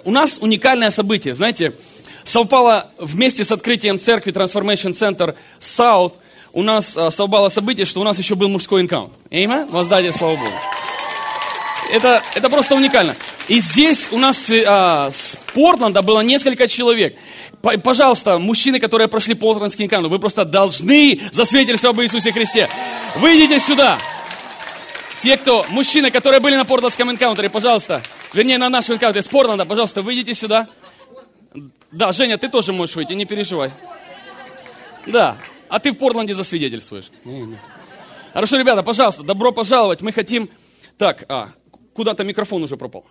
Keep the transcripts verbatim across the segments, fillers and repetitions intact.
У нас уникальное событие, знаете, совпало вместе с открытием церкви Transformation Center South, у нас а, совпало событие, что у нас еще был мужской энкаунтер. Amen? Воздайте слава Богу. Это, это просто уникально. И здесь у нас а, с Портленда было несколько человек. П- пожалуйста, мужчины, которые прошли Портлендский энкаунтер, вы просто должны засвидетельствовать об Иисусе Христе. Выйдите сюда. Те, кто, мужчины, которые были на Портлендском энкаунтере, пожалуйста, вернее, на нашем энкаунтере с Портленда, пожалуйста, выйдите сюда. Да, Женя, ты тоже можешь выйти, не переживай. Да, а ты в Портленде засвидетельствуешь. Хорошо, ребята, пожалуйста, добро пожаловать. Мы хотим... Так, а, куда-то микрофон уже пропал.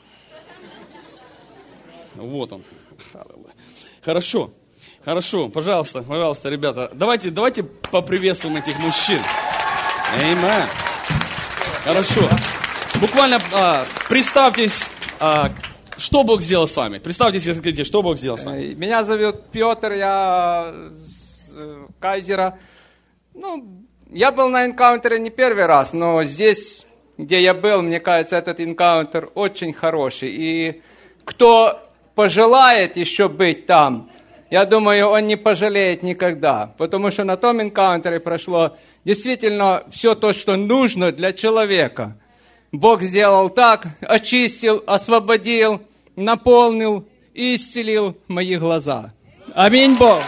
Вот он. Хорошо, хорошо, пожалуйста, пожалуйста, ребята. Давайте, давайте поприветствуем этих мужчин. Аминь. Хорошо. Буквально а, представьтесь, а, что Бог сделал с вами. Представьтесь и скажите, что Бог сделал с вами. Меня зовут Петр, я с Кайзера. Ну, я был на энкаунтере не первый раз, но здесь, где я был, мне кажется, этот энкаунтер очень хороший. И кто пожелает еще быть там, я думаю, он не пожалеет никогда. Потому что на том энкаунтере прошло действительно все то, что нужно для человека. Бог сделал так, очистил, освободил, наполнил и исцелил мои глаза. Аминь, Бог.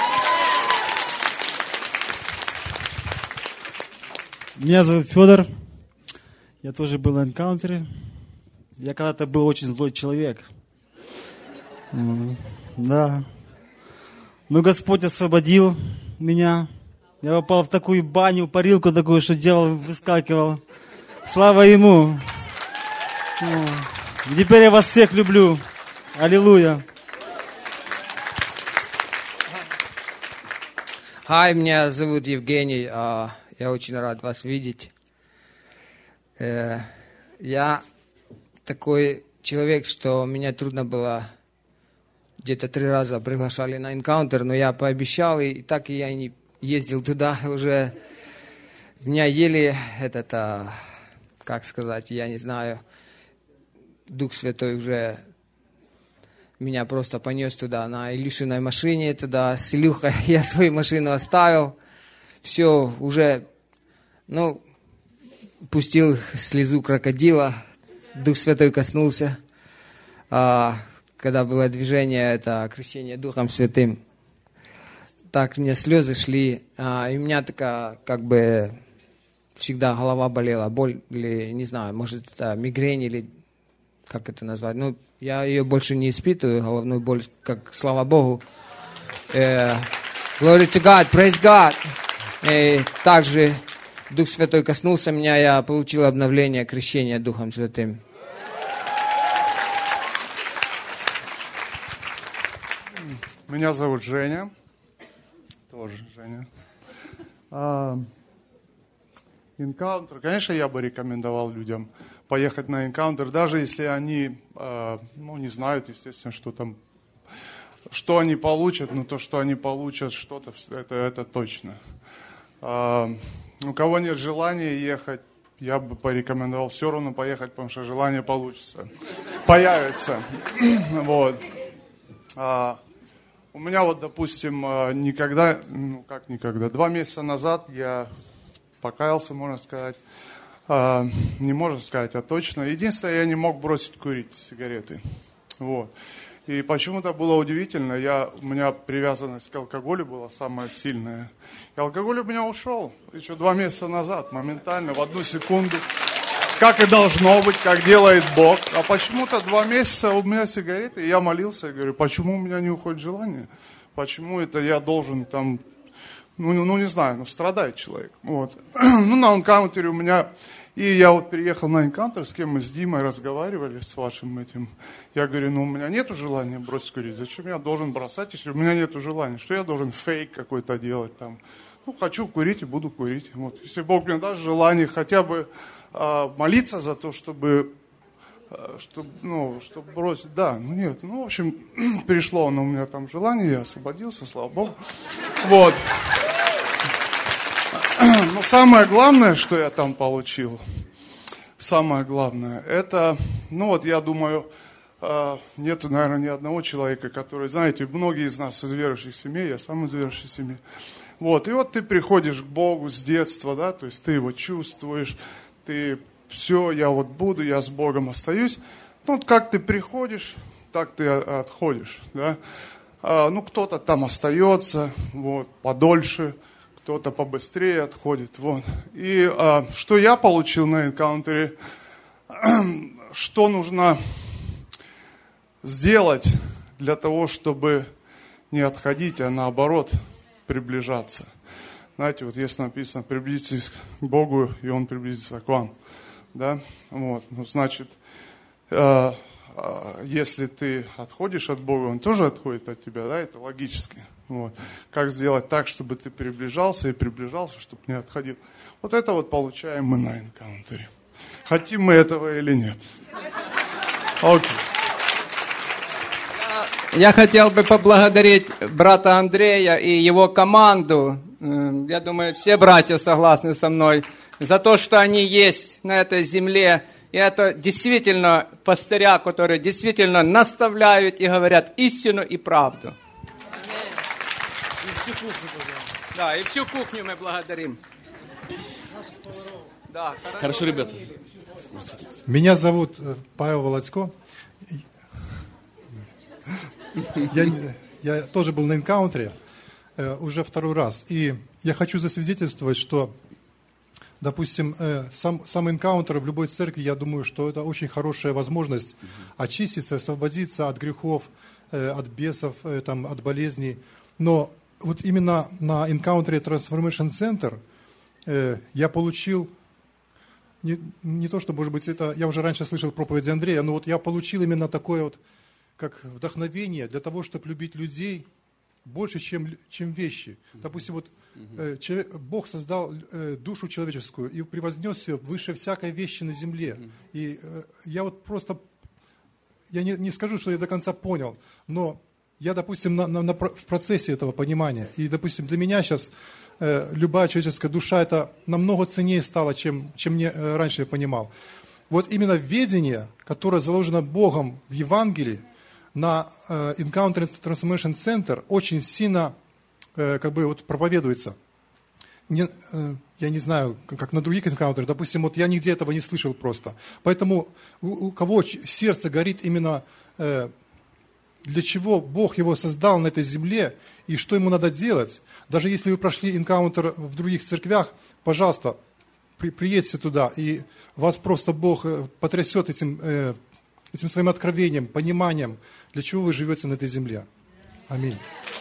Меня зовут Федор. Я тоже был на энкаунтере. Я когда-то был очень злой человек. Да. Но Господь освободил меня. Я попал в такую баню, парилку такую, что дьявол выскакивал. Слава Ему. И теперь я вас всех люблю. Аллилуйя. Hi, меня зовут Евгений. Я очень рад вас видеть. Я такой человек, что меня трудно было... Где-то три раза приглашали на энкаунтер, но я пообещал, и так и я не ездил туда уже. Меня еле этот, а, как сказать, я не знаю, Дух Святой уже меня просто понес туда на Илюшиной машине, туда с Илюхой я свою машину оставил. Все, уже, ну, пустил слезу крокодила, Дух Святой коснулся. А, когда было движение, это крещение Духом Святым, так мне слезы шли, а, и у меня такая, как бы, всегда голова болела, боль, или, не знаю, может, это мигрень, или как это назвать, ну, я ее больше не испытываю, головную боль, как, слава Богу. Uh, glory to God, praise God. И также Дух Святой коснулся меня, я получил обновление, крещение Духом Святым. Меня зовут Женя. Тоже Женя. А, энкаунтер. Конечно, я бы рекомендовал людям поехать на энкаунтер, даже если они, а, ну, не знают, естественно, что там, что они получат, но то, что они получат что-то, это, это точно. А, у кого нет желания ехать, я бы порекомендовал все равно поехать, потому что желание получится, появится. Вот. А, У меня вот, допустим, никогда, ну как никогда, два месяца назад я покаялся, можно сказать, не можно сказать, а точно. Единственное, я не мог бросить курить сигареты. Вот. И почему-то было удивительно, я, у меня привязанность к алкоголю была самая сильная. И алкоголь у меня ушел еще два месяца назад, моментально, в одну секунду. Как и должно быть, как делает Бог. А почему-то два месяца у меня сигареты, и я молился, и говорю, почему у меня не уходит желание? Почему это я должен там, ну, ну не знаю, ну страдает человек. Вот. Ну на энкаунтере у меня, и я вот приехал на энкаунтер, с кем мы с Димой разговаривали, с вашим этим. Я говорю, ну у меня нету желания бросить курить, зачем я должен бросать, если у меня нету желания? Что я должен фейк какой-то делать там? Ну хочу курить и буду курить. Вот. Если Бог мне даст желание хотя бы молиться за то, чтобы, чтобы, ну, чтобы бросить, да, ну нет, ну, в общем, пришло оно у меня там желание, я освободился, слава Богу, вот. Но самое главное, что я там получил, самое главное, это, ну вот я думаю, Нет, наверное, ни одного человека, который, знаете, многие из нас из верующих семей, я сам из верующей семьи. Вот, и вот ты приходишь к Богу с детства, да, то есть ты его чувствуешь, ты все, я вот буду, я с Богом остаюсь. Ну, вот как ты приходишь, так ты отходишь, да. А, ну, кто-то там остается, вот, подольше, кто-то побыстрее отходит, вот. И а, что я получил на энкаунтере, что нужно сделать для того, чтобы не отходить, а наоборот приближаться. Знаете, вот если написано «приблизитесь к Богу, и Он приблизится к вам». Да? Вот. Ну, значит, э, э, если ты отходишь от Бога, Он тоже отходит от тебя, да, это логически. Вот. Как сделать так, чтобы ты приближался и приближался, чтобы не отходил. Вот это вот получаем мы на энкаунтере. Хотим мы этого или нет. Окей. Я хотел бы поблагодарить брата Андрея и его команду. Я думаю, все братья согласны со мной. За то, что они есть на этой земле. И это действительно пастыря, которые действительно наставляют и говорят истину и правду. И всю кухню, да, и всю кухню мы благодарим. Да, хорошо, хорошо, ребята. Меня зовут Павел Володько. Я, я тоже был на энкаунтере э, уже второй раз. И я хочу засвидетельствовать, что, допустим, э, сам, сам энкаунтер в любой церкви, я думаю, что это очень хорошая возможность очиститься, освободиться от грехов, э, от бесов, э, там, от болезней. Но вот именно на энкаунтере Transformation Center э, я получил, не, не то, что, может быть, это, я уже раньше слышал проповеди Андрея, но вот я получил именно такое вот, как вдохновение для того, чтобы любить людей больше, чем, чем вещи. Допустим, вот э, человек, Бог создал э, душу человеческую и превознес ее выше всякой вещи на земле. И э, я вот просто, я не, не скажу, что я до конца понял, но я, допустим, на, на, на, в процессе этого понимания, и, допустим, для меня сейчас э, любая человеческая душа, это намного ценнее стало, чем, чем мне э, раньше я понимал. Вот именно ведение, которое заложено Богом в Евангелии, на э, Encounter Transformation Center очень сильно э, как бы вот проповедуется. Не, э, я не знаю, как, как на других энкаунтерах, допустим, вот я нигде этого не слышал просто. Поэтому у, у кого сердце горит именно, э, для чего Бог его создал на этой земле и что ему надо делать, даже если вы прошли энкаунтер в других церквях, пожалуйста, при, приедьте туда, и вас просто Бог потрясет этим э, этим своим откровением, пониманием, для чего вы живете на этой земле. Аминь.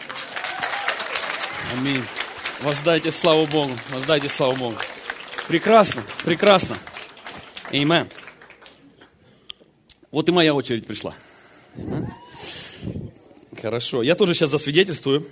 Аминь. Воздайте славу Богу. Воздайте славу Богу. Прекрасно, прекрасно. Аминь. Вот и моя очередь пришла. Хорошо. Я тоже сейчас засвидетельствую.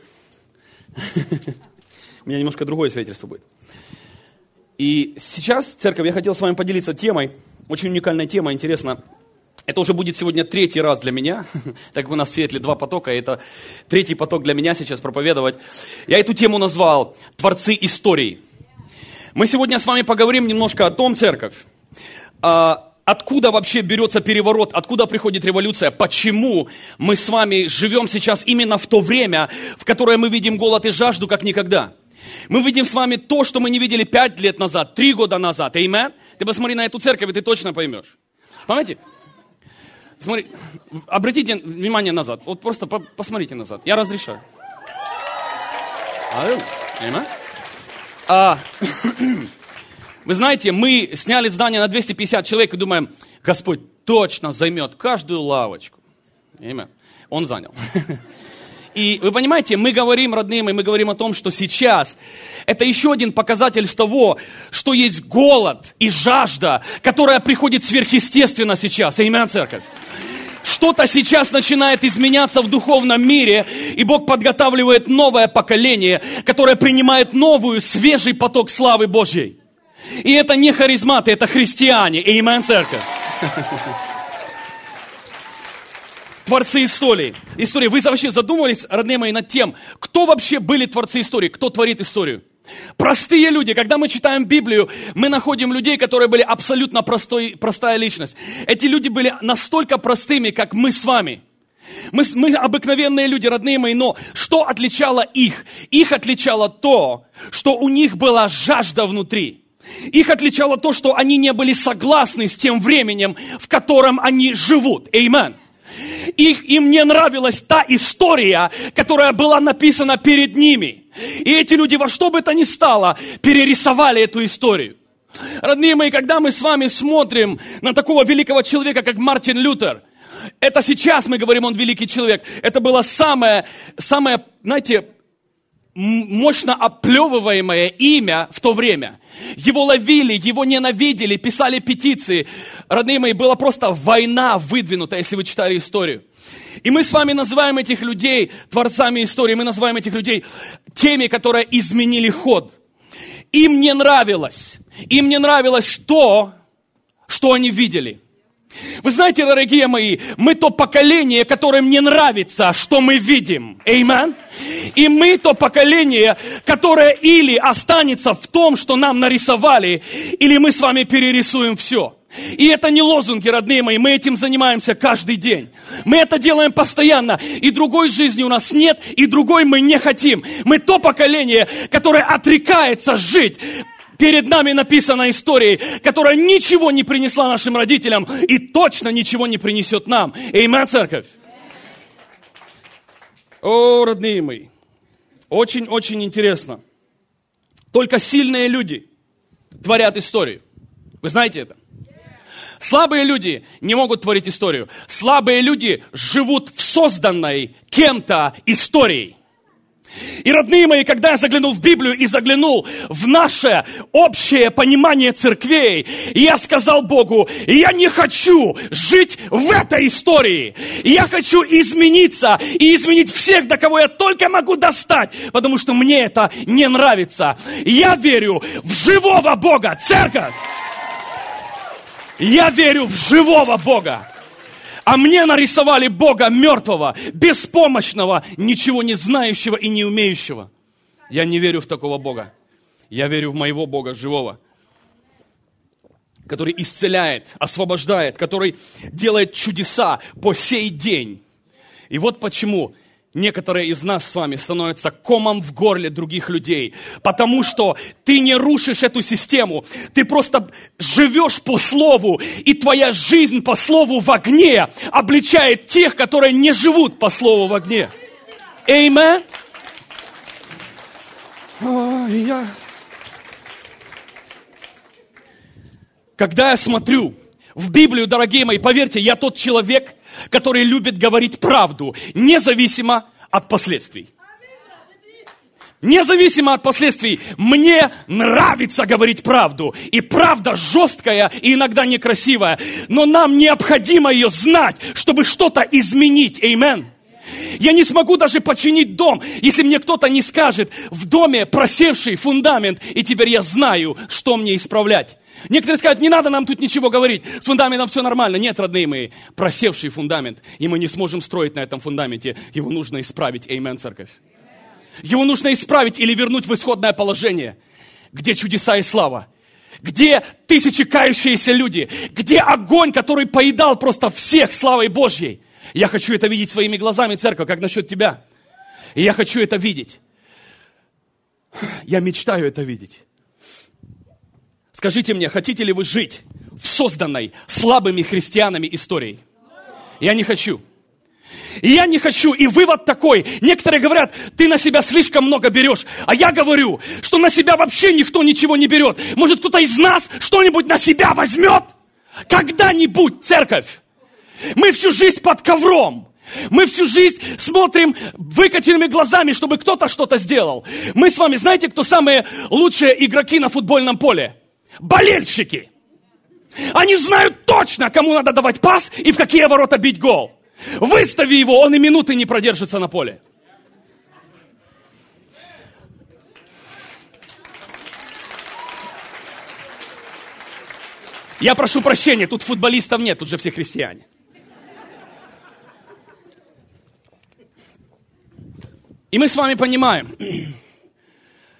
У меня немножко другое свидетельство будет. И сейчас, церковь, я хотел с вами поделиться темой. Очень уникальная тема, интересно. Это уже будет сегодня третий раз для меня, так как у нас в Сиэтле два потока, и это третий поток для меня сейчас проповедовать. Я эту тему назвал «Творцы истории». Мы сегодня с вами поговорим немножко о том, церковь, откуда вообще берется переворот, откуда приходит революция, почему мы с вами живем сейчас именно в то время, в которое мы видим голод и жажду, как никогда. Мы видим с вами то, что мы не видели пять лет назад, три года назад. Аминь. Ты посмотри на эту церковь, и ты точно поймешь. Понимаете? Смотри, обратите внимание назад. Вот просто по- посмотрите назад. Я разрешаю. А, вы знаете, мы сняли здание на двести пятьдесят человек и думаем, Господь точно займет каждую лавочку. Аминь. Он занял. И вы понимаете, мы говорим, родные мои, мы говорим о том, что сейчас это еще один показатель того, что есть голод и жажда, которая приходит сверхъестественно сейчас. Аминь, церковь. Что-то сейчас начинает изменяться в духовном мире, и Бог подготавливает новое поколение, которое принимает новую, свежий поток славы Божьей. И это не харизматы, это христиане. Аминь, церковь. Творцы истории. Истории. Вы вообще задумывались, родные мои, над тем, кто вообще были творцы истории, кто творит историю? Простые люди. Когда мы читаем Библию, мы находим людей, которые были абсолютно простой, простая личность. Эти люди были настолько простыми, как мы с вами. Мы, мы обыкновенные люди, родные мои, но что отличало их? Их отличало то, что у них была жажда внутри. Их отличало то, что они не были согласны с тем временем, в котором они живут. Аминь. Их, им не нравилась та история, которая была написана перед ними. И эти люди во что бы то ни стало перерисовали эту историю. Родные мои, когда мы с вами смотрим на такого великого человека, как Мартин Лютер, это сейчас мы говорим, он великий человек. Это было самое, самое, знаете, мощно оплевываемое имя в то время. Его ловили, его ненавидели, писали петиции. Родные мои, была просто война выдвинута, если вы читали историю. И мы с вами называем этих людей творцами истории, мы называем этих людей теми, которые изменили ход. Им не нравилось, им не нравилось то, что они видели. Вы знаете, дорогие мои, мы то поколение, которым не нравится, что мы видим. Аминь. И мы то поколение, которое или останется в том, что нам нарисовали, или мы с вами перерисуем все. И это не лозунги, родные мои, мы этим занимаемся каждый день. Мы это делаем постоянно, и другой жизни у нас нет, и другой мы не хотим. Мы то поколение, которое отрекается жить. Перед нами написана история, которая ничего не принесла нашим родителям и точно ничего не принесет нам. Аминь, церковь. О, родные мои, очень-очень интересно. Только сильные люди творят историю. Вы знаете это? Слабые люди не могут творить историю. Слабые люди живут в созданной кем-то историей. И, родные мои, когда я заглянул в Библию и заглянул в наше общее понимание церквей, я сказал Богу, я не хочу жить в этой истории. Я хочу измениться и изменить всех, до кого я только могу достать, потому что мне это не нравится. Я верю в живого Бога, церковь. Я верю в живого Бога. А мне нарисовали Бога мертвого, беспомощного, ничего не знающего и не умеющего. Я не верю в такого Бога. Я верю в моего Бога живого, который исцеляет, освобождает, который делает чудеса по сей день. И вот почему некоторые из нас с вами становятся комом в горле других людей. Потому что ты не рушишь эту систему. Ты просто живешь по слову. И твоя жизнь по слову в огне обличает тех, которые не живут по слову в огне. Аминь. Я... Когда я смотрю в Библию, дорогие мои, поверьте, я тот человек, который любит говорить правду, независимо от последствий. Независимо от последствий, мне нравится говорить правду. И правда жесткая и иногда некрасивая. Но нам необходимо ее знать, чтобы что-то изменить. Аминь. Я не смогу даже починить дом, если мне кто-то не скажет, в доме просевший фундамент, и теперь я знаю, что мне исправлять. Некоторые скажут, не надо нам тут ничего говорить, с фундаментом все нормально. Нет, родные мои, просевший фундамент, и мы не сможем строить на этом фундаменте. Его нужно исправить. Аминь, церковь. Его нужно исправить или вернуть в исходное положение, где чудеса и слава, где тысячи кающиеся люди, где огонь, который поедал просто всех славой Божьей. Я хочу это видеть своими глазами, церковь, как насчет тебя. И я хочу это видеть. Я мечтаю это видеть. Скажите мне, хотите ли вы жить в созданной слабыми христианами историей? Я не хочу. И я не хочу. И вывод такой. Некоторые говорят, ты на себя слишком много берешь. А я говорю, что на себя вообще никто ничего не берет. Может, кто-то из нас что-нибудь на себя возьмет? Когда-нибудь, церковь. Мы всю жизнь под ковром. Мы всю жизнь смотрим выкатенными глазами, чтобы кто-то что-то сделал. Мы с вами, знаете, кто самые лучшие игроки на футбольном поле? Болельщики. Они знают точно, кому надо давать пас и в какие ворота бить гол. Выстави его, он и минуты не продержится на поле. Я прошу прощения, тут футболистов нет, тут же все христиане. И мы с вами понимаем,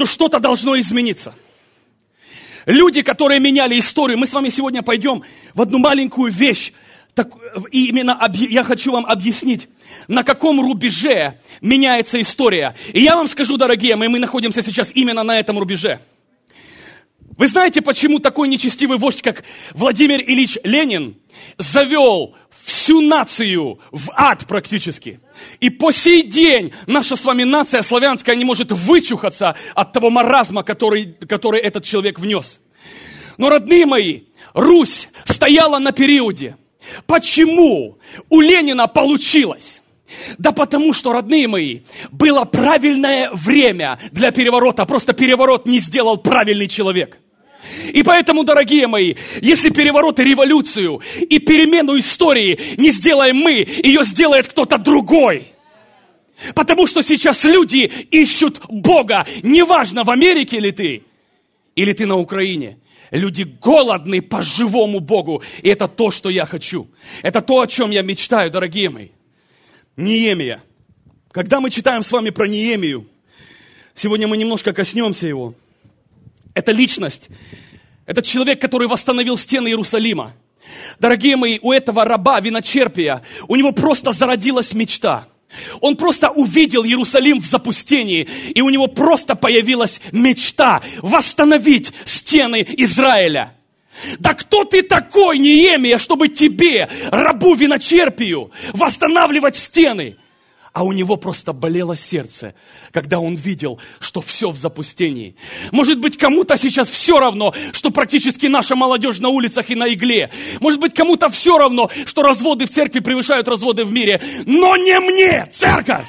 что что-то должно измениться. Люди, которые меняли историю, мы с вами сегодня пойдем в одну маленькую вещь. Так, и именно объ... я хочу вам объяснить, на каком рубеже меняется история. И я вам скажу, дорогие мои, мы находимся сейчас именно на этом рубеже. Вы знаете, почему такой нечестивый вождь, как Владимир Ильич Ленин, завел всю нацию в ад практически? И по сей день наша с вами нация славянская не может вычухаться от того маразма, который, который этот человек внес. Но, родные мои, Русь стояла на периоде. Почему у Ленина получилось? Да потому что, родные мои, было правильное время для переворота. Просто переворот не сделал правильный человек. И поэтому, дорогие мои, если переворот и революцию, и перемену истории не сделаем мы, ее сделает кто-то другой. Потому что сейчас люди ищут Бога. Неважно, в Америке ли ты, или ты на Украине. Люди голодны по живому Богу. И это то, что я хочу. Это то, о чем я мечтаю, дорогие мои. Неемия. Когда мы читаем с вами про Неемию, сегодня мы немножко коснемся его. Это личность. Это человек, который восстановил стены Иерусалима. Дорогие мои, у этого раба, виночерпия, у него просто зародилась мечта. Он просто увидел Иерусалим в запустении, и у него просто появилась мечта восстановить стены Израиля. Да кто ты такой, Неемия, чтобы тебе, рабу виночерпию, восстанавливать стены? А у него просто болело сердце, когда он видел, что все в запустении. Может быть, кому-то сейчас все равно, что практически наша молодежь на улицах и на игле. Может быть, кому-то все равно, что разводы в церкви превышают разводы в мире. Но не мне, церковь!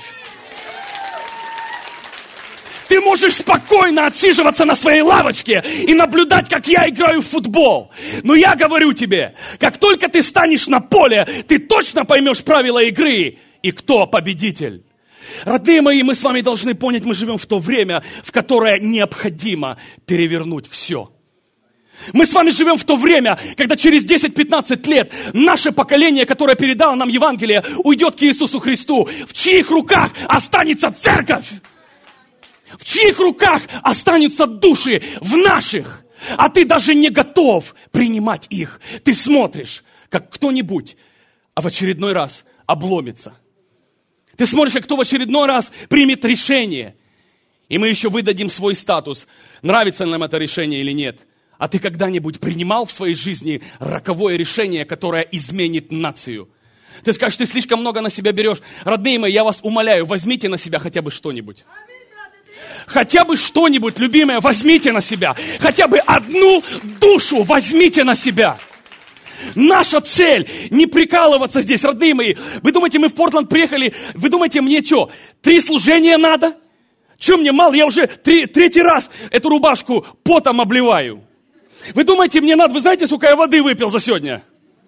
Ты можешь спокойно отсиживаться на своей лавочке и наблюдать, как я играю в футбол. Но я говорю тебе, как только ты станешь на поле, ты точно поймешь правила игры. И кто победитель? Родные мои, мы с вами должны понять, мы живем в то время, в которое необходимо перевернуть все. Мы с вами живем в то время, когда через десять-пятнадцать лет наше поколение, которое передало нам Евангелие, уйдет к Иисусу Христу. В чьих руках останется церковь? В чьих руках останутся души? В наших. А ты даже не готов принимать их. Ты смотришь, как кто-нибудь, а в очередной раз обломится. Ты смотришь, как кто в очередной раз примет решение. И мы еще выдадим свой статус, нравится нам это решение или нет. А ты когда-нибудь принимал в своей жизни роковое решение, которое изменит нацию? Ты скажешь, ты слишком много на себя берешь. Родные мои, я вас умоляю, возьмите на себя хотя бы что-нибудь. Хотя бы что-нибудь, любимые, возьмите на себя. Хотя бы одну душу возьмите на себя. Наша цель не прикалываться здесь, родные мои. Вы думаете, мы в Портленд приехали, вы думаете, мне что, три служения надо? Что мне мало? Я уже три, третий раз эту рубашку потом обливаю. Вы думаете, мне надо, вы знаете, сколько я воды выпил за сегодня?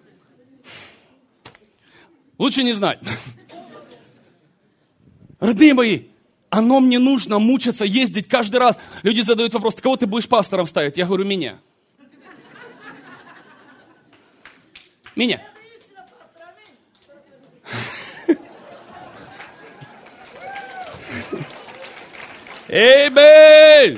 Лучше не знать. Родные мои, оно мне нужно мучиться, ездить каждый раз. Люди задают вопрос, кого ты будешь пастором ставить? Я говорю, меня. Меня. Эйбэй!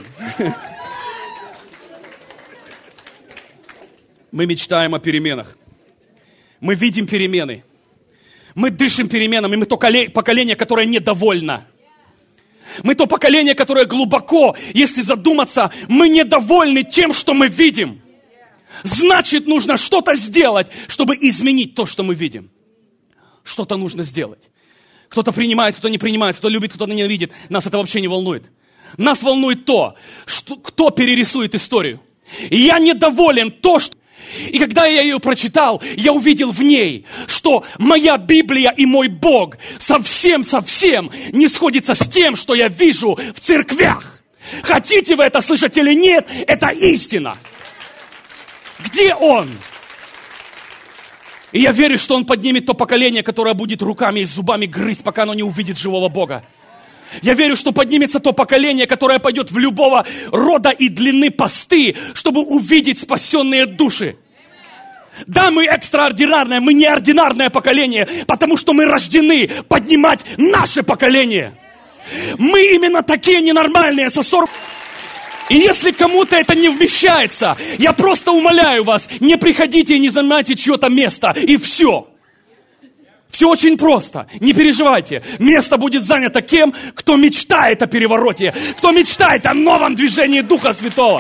Мы мечтаем о переменах. Мы видим перемены. Мы дышим переменами. Мы то поколение, которое недовольно. Мы то поколение, которое глубоко, если задуматься, мы недовольны тем, что мы видим. Значит, нужно что-то сделать, чтобы изменить то, что мы видим. Что-то нужно сделать. Кто-то принимает, кто-то не принимает, кто любит, кто-то ненавидит. Нас это вообще не волнует. Нас волнует то, что, кто перерисует историю. И я недоволен то, что... И когда я ее прочитал, я увидел в ней, что моя Библия и мой Бог совсем-совсем не сходится с тем, что я вижу в церквях. Хотите вы это слышать или нет, это истина. Где Он? И я верю, что Он поднимет то поколение, которое будет руками и зубами грызть, пока оно не увидит живого Бога. Я верю, что поднимется то поколение, которое пойдет в любого рода и длины посты, чтобы увидеть спасенные души. Да, мы экстраординарное, мы неординарное поколение, потому что мы рождены поднимать наше поколение. Мы именно такие ненормальные, со сорок... И если кому-то это не вмещается, я просто умоляю вас, не приходите и не занимайте чье-то место, и все. Все очень просто, не переживайте. Место будет занято кем, кто мечтает о перевороте, кто мечтает о новом движении Духа Святого.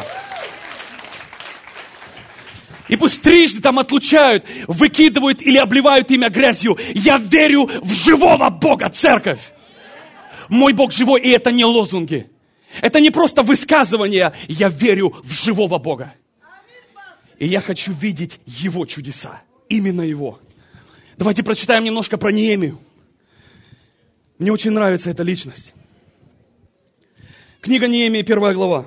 И пусть трижды там отлучают, выкидывают или обливают имя грязью. Я верю в живого Бога, церковь. Мой Бог живой, и это не лозунги. Это не просто высказывание. Я верю в живого Бога. И я хочу видеть Его чудеса. Именно Его. Давайте прочитаем немножко про Неемию. Мне очень нравится эта личность. Книга Неемии, первая глава.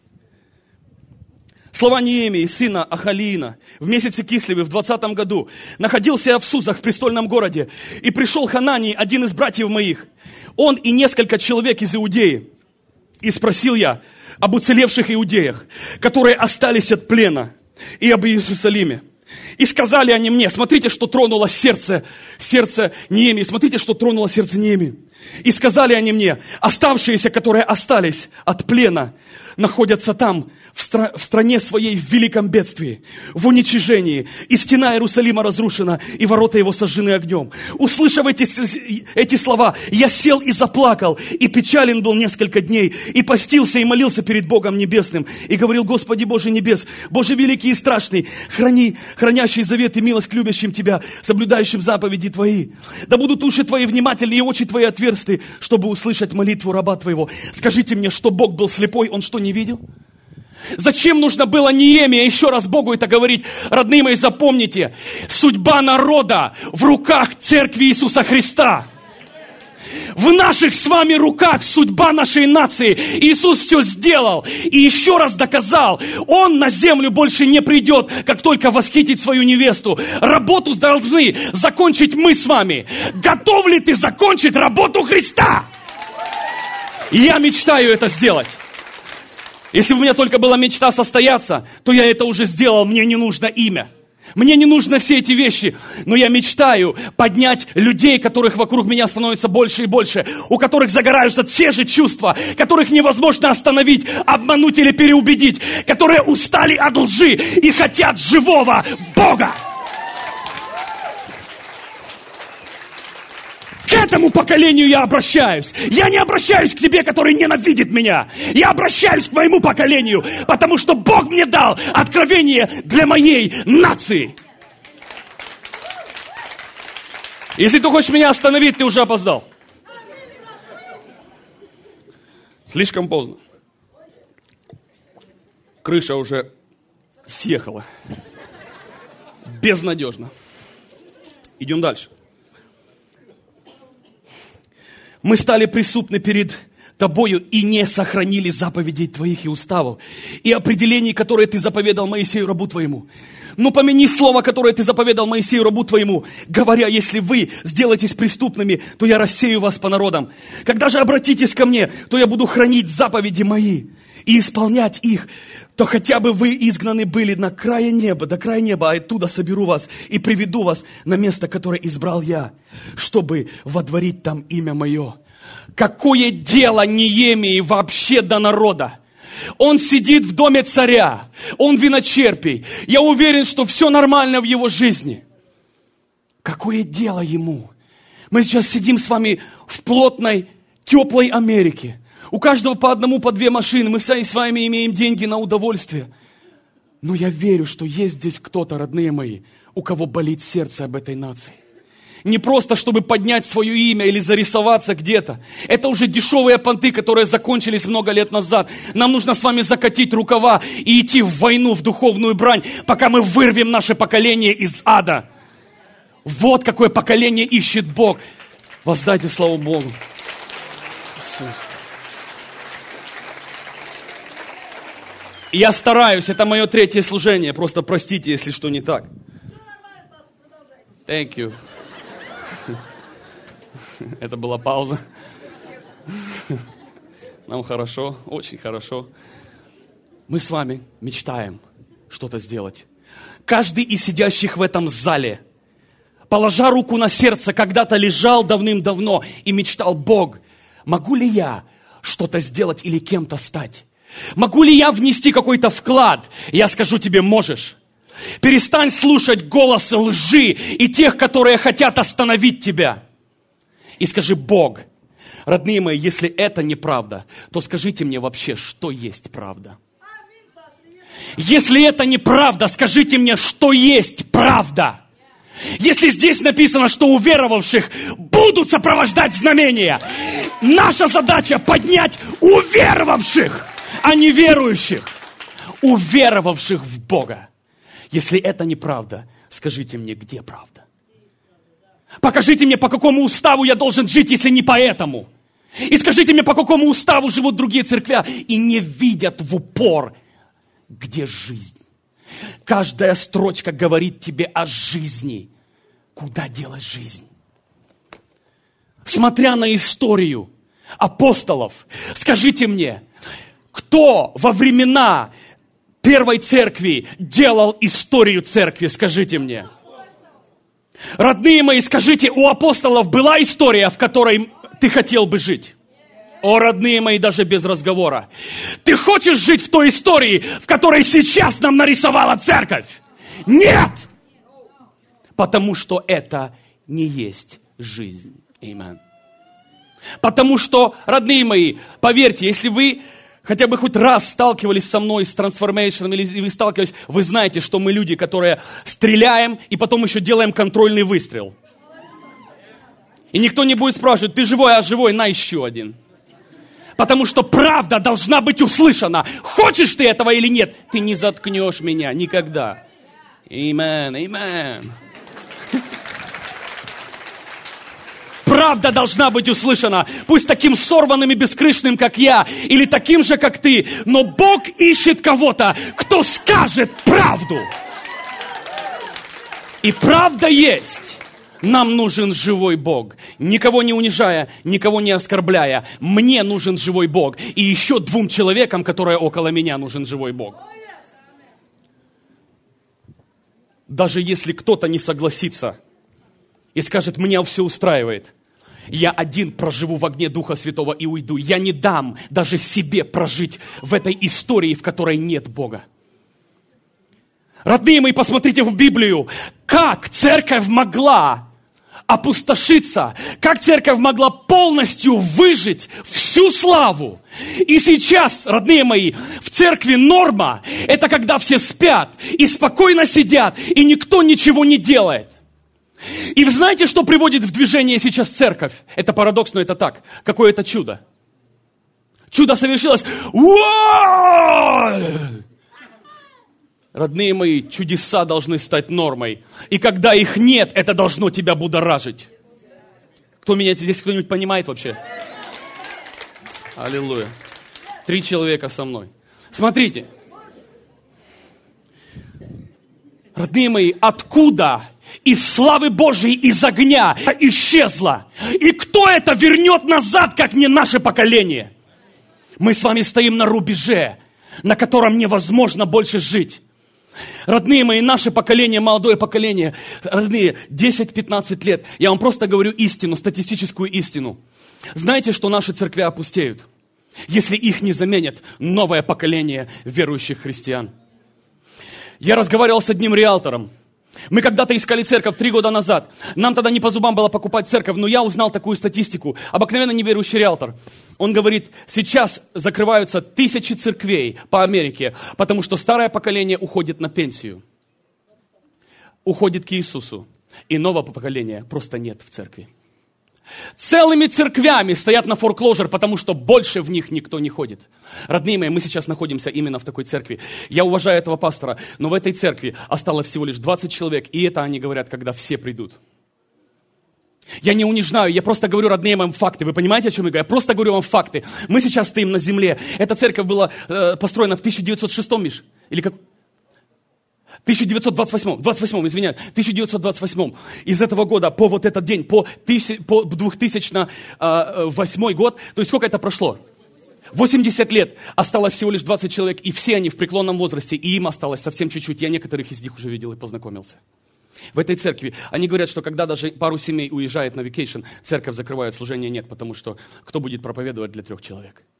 Слова Неемии, сына Ахалиина, в месяце Кислеве в двадцатом году находился я в Сузах, в престольном городе, и пришел Хананий, один из братьев моих, он и несколько человек из Иудеи. И спросил я об уцелевших иудеях, которые остались от плена, и об Иерусалиме. И сказали они мне, смотрите, что тронуло сердце, сердце Неемии, смотрите, что тронуло сердце Неемии. И сказали они мне, оставшиеся, которые остались от плена, находятся там, в, стра- в стране своей, в великом бедствии, в уничижении. И стена Иерусалима разрушена, и ворота его сожжены огнем. Услышав эти, эти слова, я сел и заплакал, и печален был несколько дней, и постился, и молился перед Богом Небесным, и говорил, Господи Боже небес, Боже великий и страшный, храни, хранящий завет и милость к любящим Тебя, соблюдающим заповеди Твои. Да будут уши Твои внимательны и очи Твои отверсты, чтобы услышать молитву раба Твоего. Скажите мне, что Бог был слепой, Он что, не видел? Зачем нужно было Неемии еще раз Богу это говорить? Родные мои, запомните, судьба народа в руках Церкви Иисуса Христа. В наших с вами руках судьба нашей нации. Иисус все сделал и еще раз доказал. Он на землю больше не придет, как только восхитить свою невесту. Работу должны закончить мы с вами. Готов ли ты закончить работу Христа? И я мечтаю это сделать. Если бы у меня только была мечта состояться, то я это уже сделал, мне не нужно имя. Мне не нужны все эти вещи, но я мечтаю поднять людей, которых вокруг меня становится больше и больше, у которых загораются те же чувства, которых невозможно остановить, обмануть или переубедить, которые устали от лжи и хотят живого Бога. К этому поколению я обращаюсь. Я не обращаюсь к тебе, который ненавидит меня. Я обращаюсь к моему поколению, потому что Бог мне дал откровение для моей нации. Если ты хочешь меня остановить, ты уже опоздал. Слишком поздно. Крыша уже съехала. Безнадежно. Идем дальше. Мы стали преступны перед Тобою и не сохранили заповедей Твоих и уставов, и определений, которые Ты заповедал Моисею, рабу Твоему. Но помяни слово, которое Ты заповедал Моисею, рабу Твоему, говоря, если вы сделаетесь преступными, то я рассею вас по народам. Когда же обратитесь ко мне, то я буду хранить заповеди Мои и исполнять их, то хотя бы вы изгнаны были на крае неба, до края неба, а оттуда соберу вас и приведу вас на место, которое избрал я, чтобы водворить там имя Мое. Какое дело Неемии вообще до народа? Он сидит в доме царя, он виночерпий. Я уверен, что все нормально в его жизни. Какое дело ему? Мы сейчас сидим с вами в плотной, теплой Америке. У каждого по одному, по две машины. Мы все с вами имеем деньги на удовольствие. Но я верю, что есть здесь кто-то, родные мои, у кого болит сердце об этой нации. Не просто, чтобы поднять свое имя или зарисоваться где-то. Это уже дешевые понты, которые закончились много лет назад. Нам нужно с вами закатить рукава и идти в войну, в духовную брань, пока мы вырвем наше поколение из ада. Вот какое поколение ищет Бог. Воздайте славу Богу. Иисус. Я стараюсь, это мое третье служение. Просто простите, если что не так. Thank you. Это была пауза. Нам хорошо, очень хорошо. Мы с вами мечтаем что-то сделать. Каждый из сидящих в этом зале, положа руку на сердце, когда-то лежал давным-давно и мечтал: Бог, могу ли я что-то сделать или кем-то стать? Могу ли я внести какой-то вклад? Я скажу тебе, можешь. Перестань слушать голос лжи и тех, которые хотят остановить тебя. И скажи: Бог, родные мои, если это неправда, то скажите мне вообще, что есть правда. Если это неправда, скажите мне, что есть правда. Если здесь написано, что у веровавших будут сопровождать знамения, наша задача поднять уверовавших, а не верующих. Уверовавших в Бога. Если это неправда, скажите мне, где правда. Покажите мне, по какому уставу я должен жить, если не по этому. И скажите мне, по какому уставу живут другие церквя и не видят в упор, где жизнь. Каждая строчка говорит тебе о жизни. Куда делась жизнь? Смотря на историю апостолов, скажите мне, кто во времена первой церкви делал историю церкви? Скажите мне. Родные мои, скажите, у апостолов была история, в которой ты хотел бы жить? О, родные мои, даже без разговора. Ты хочешь жить в той истории, в которой сейчас нам нарисовала церковь? Нет! Потому что это не есть жизнь. Аминь. Потому что, родные мои, поверьте, если вы хотя бы хоть раз сталкивались со мной с трансформейшеном, или вы сталкивались, вы знаете, что мы люди, которые стреляем и потом еще делаем контрольный выстрел. И никто не будет спрашивать: ты живой, а живой, на еще один. Потому что правда должна быть услышана. Хочешь ты этого или нет, ты не заткнешь меня никогда. Амен, амен. Правда должна быть услышана. Пусть таким сорванным и бескрышным, как я, или таким же, как ты, но Бог ищет кого-то, кто скажет правду. И правда есть. Нам нужен живой Бог. Никого не унижая, никого не оскорбляя. Мне нужен живой Бог. И еще двум человекам, которые около меня, нужен живой Бог. Даже если кто-то не согласится и скажет: меня все устраивает, я один проживу в огне Духа Святого и уйду. Я не дам даже себе прожить в этой истории, в которой нет Бога. Родные мои, посмотрите в Библию, как церковь могла опустошиться, как церковь могла полностью выжить всю славу. И сейчас, родные мои, в церкви норма – это когда все спят и спокойно сидят, и никто ничего не делает. И вы знаете, что приводит в движение сейчас церковь? Это парадокс, но это так. Какое это чудо? Чудо совершилось. Родные мои, чудеса должны стать нормой. И когда их нет, это должно тебя будоражить. Кто меня здесь, кто-нибудь понимает вообще? Аллилуйя. Три человека со мной. Смотрите. Родные мои, откуда из славы Божьей, из огня исчезла? И кто это вернет назад, как не наше поколение? Мы с вами стоим на рубеже, на котором невозможно больше жить. Родные мои, наше поколение, молодое поколение, родные, десять-пятнадцать лет, я вам просто говорю истину, статистическую истину. Знаете, что наши церкви опустеют, если их не заменят новое поколение верующих христиан? Я разговаривал с одним риэлтором. Мы когда-то искали церковь три года назад. Нам тогда не по зубам было покупать церковь, но я узнал такую статистику. Обыкновенно неверующий риэлтор. Он говорит, сейчас закрываются тысячи церквей по Америке, потому что старое поколение уходит на пенсию. Уходит к Иисусу. И нового поколения просто нет в церкви. Целыми церквями стоят на foreclosure, потому что больше в них никто не ходит. Родные мои, мы сейчас находимся именно в такой церкви. Я уважаю этого пастора, но в этой церкви осталось всего лишь двадцать человек, и это они говорят, когда все придут. Я не унижаю, я просто говорю, родные мои, факты. Вы понимаете, о чем я говорю? Я просто говорю вам факты. Мы сейчас стоим на земле. Эта церковь была э, построена в тысяча девятьсот шестом, Миш? Или как? тысяча девятьсот двадцать восьмом, двадцать восьмом, извиняюсь, тысяча девятьсот двадцать восьмом. Из этого года по вот этот день, по, тысяч, по две тысячи восьмой год, то есть сколько это прошло? восемьдесят лет, осталось всего лишь двадцать человек, и все они в преклонном возрасте, и им осталось совсем чуть-чуть. Я некоторых из них уже видел и познакомился. В этой церкви, они говорят, что когда даже пару семей уезжает на вакейшн, церковь закрывает, служения нет, потому что кто будет проповедовать для трех человек?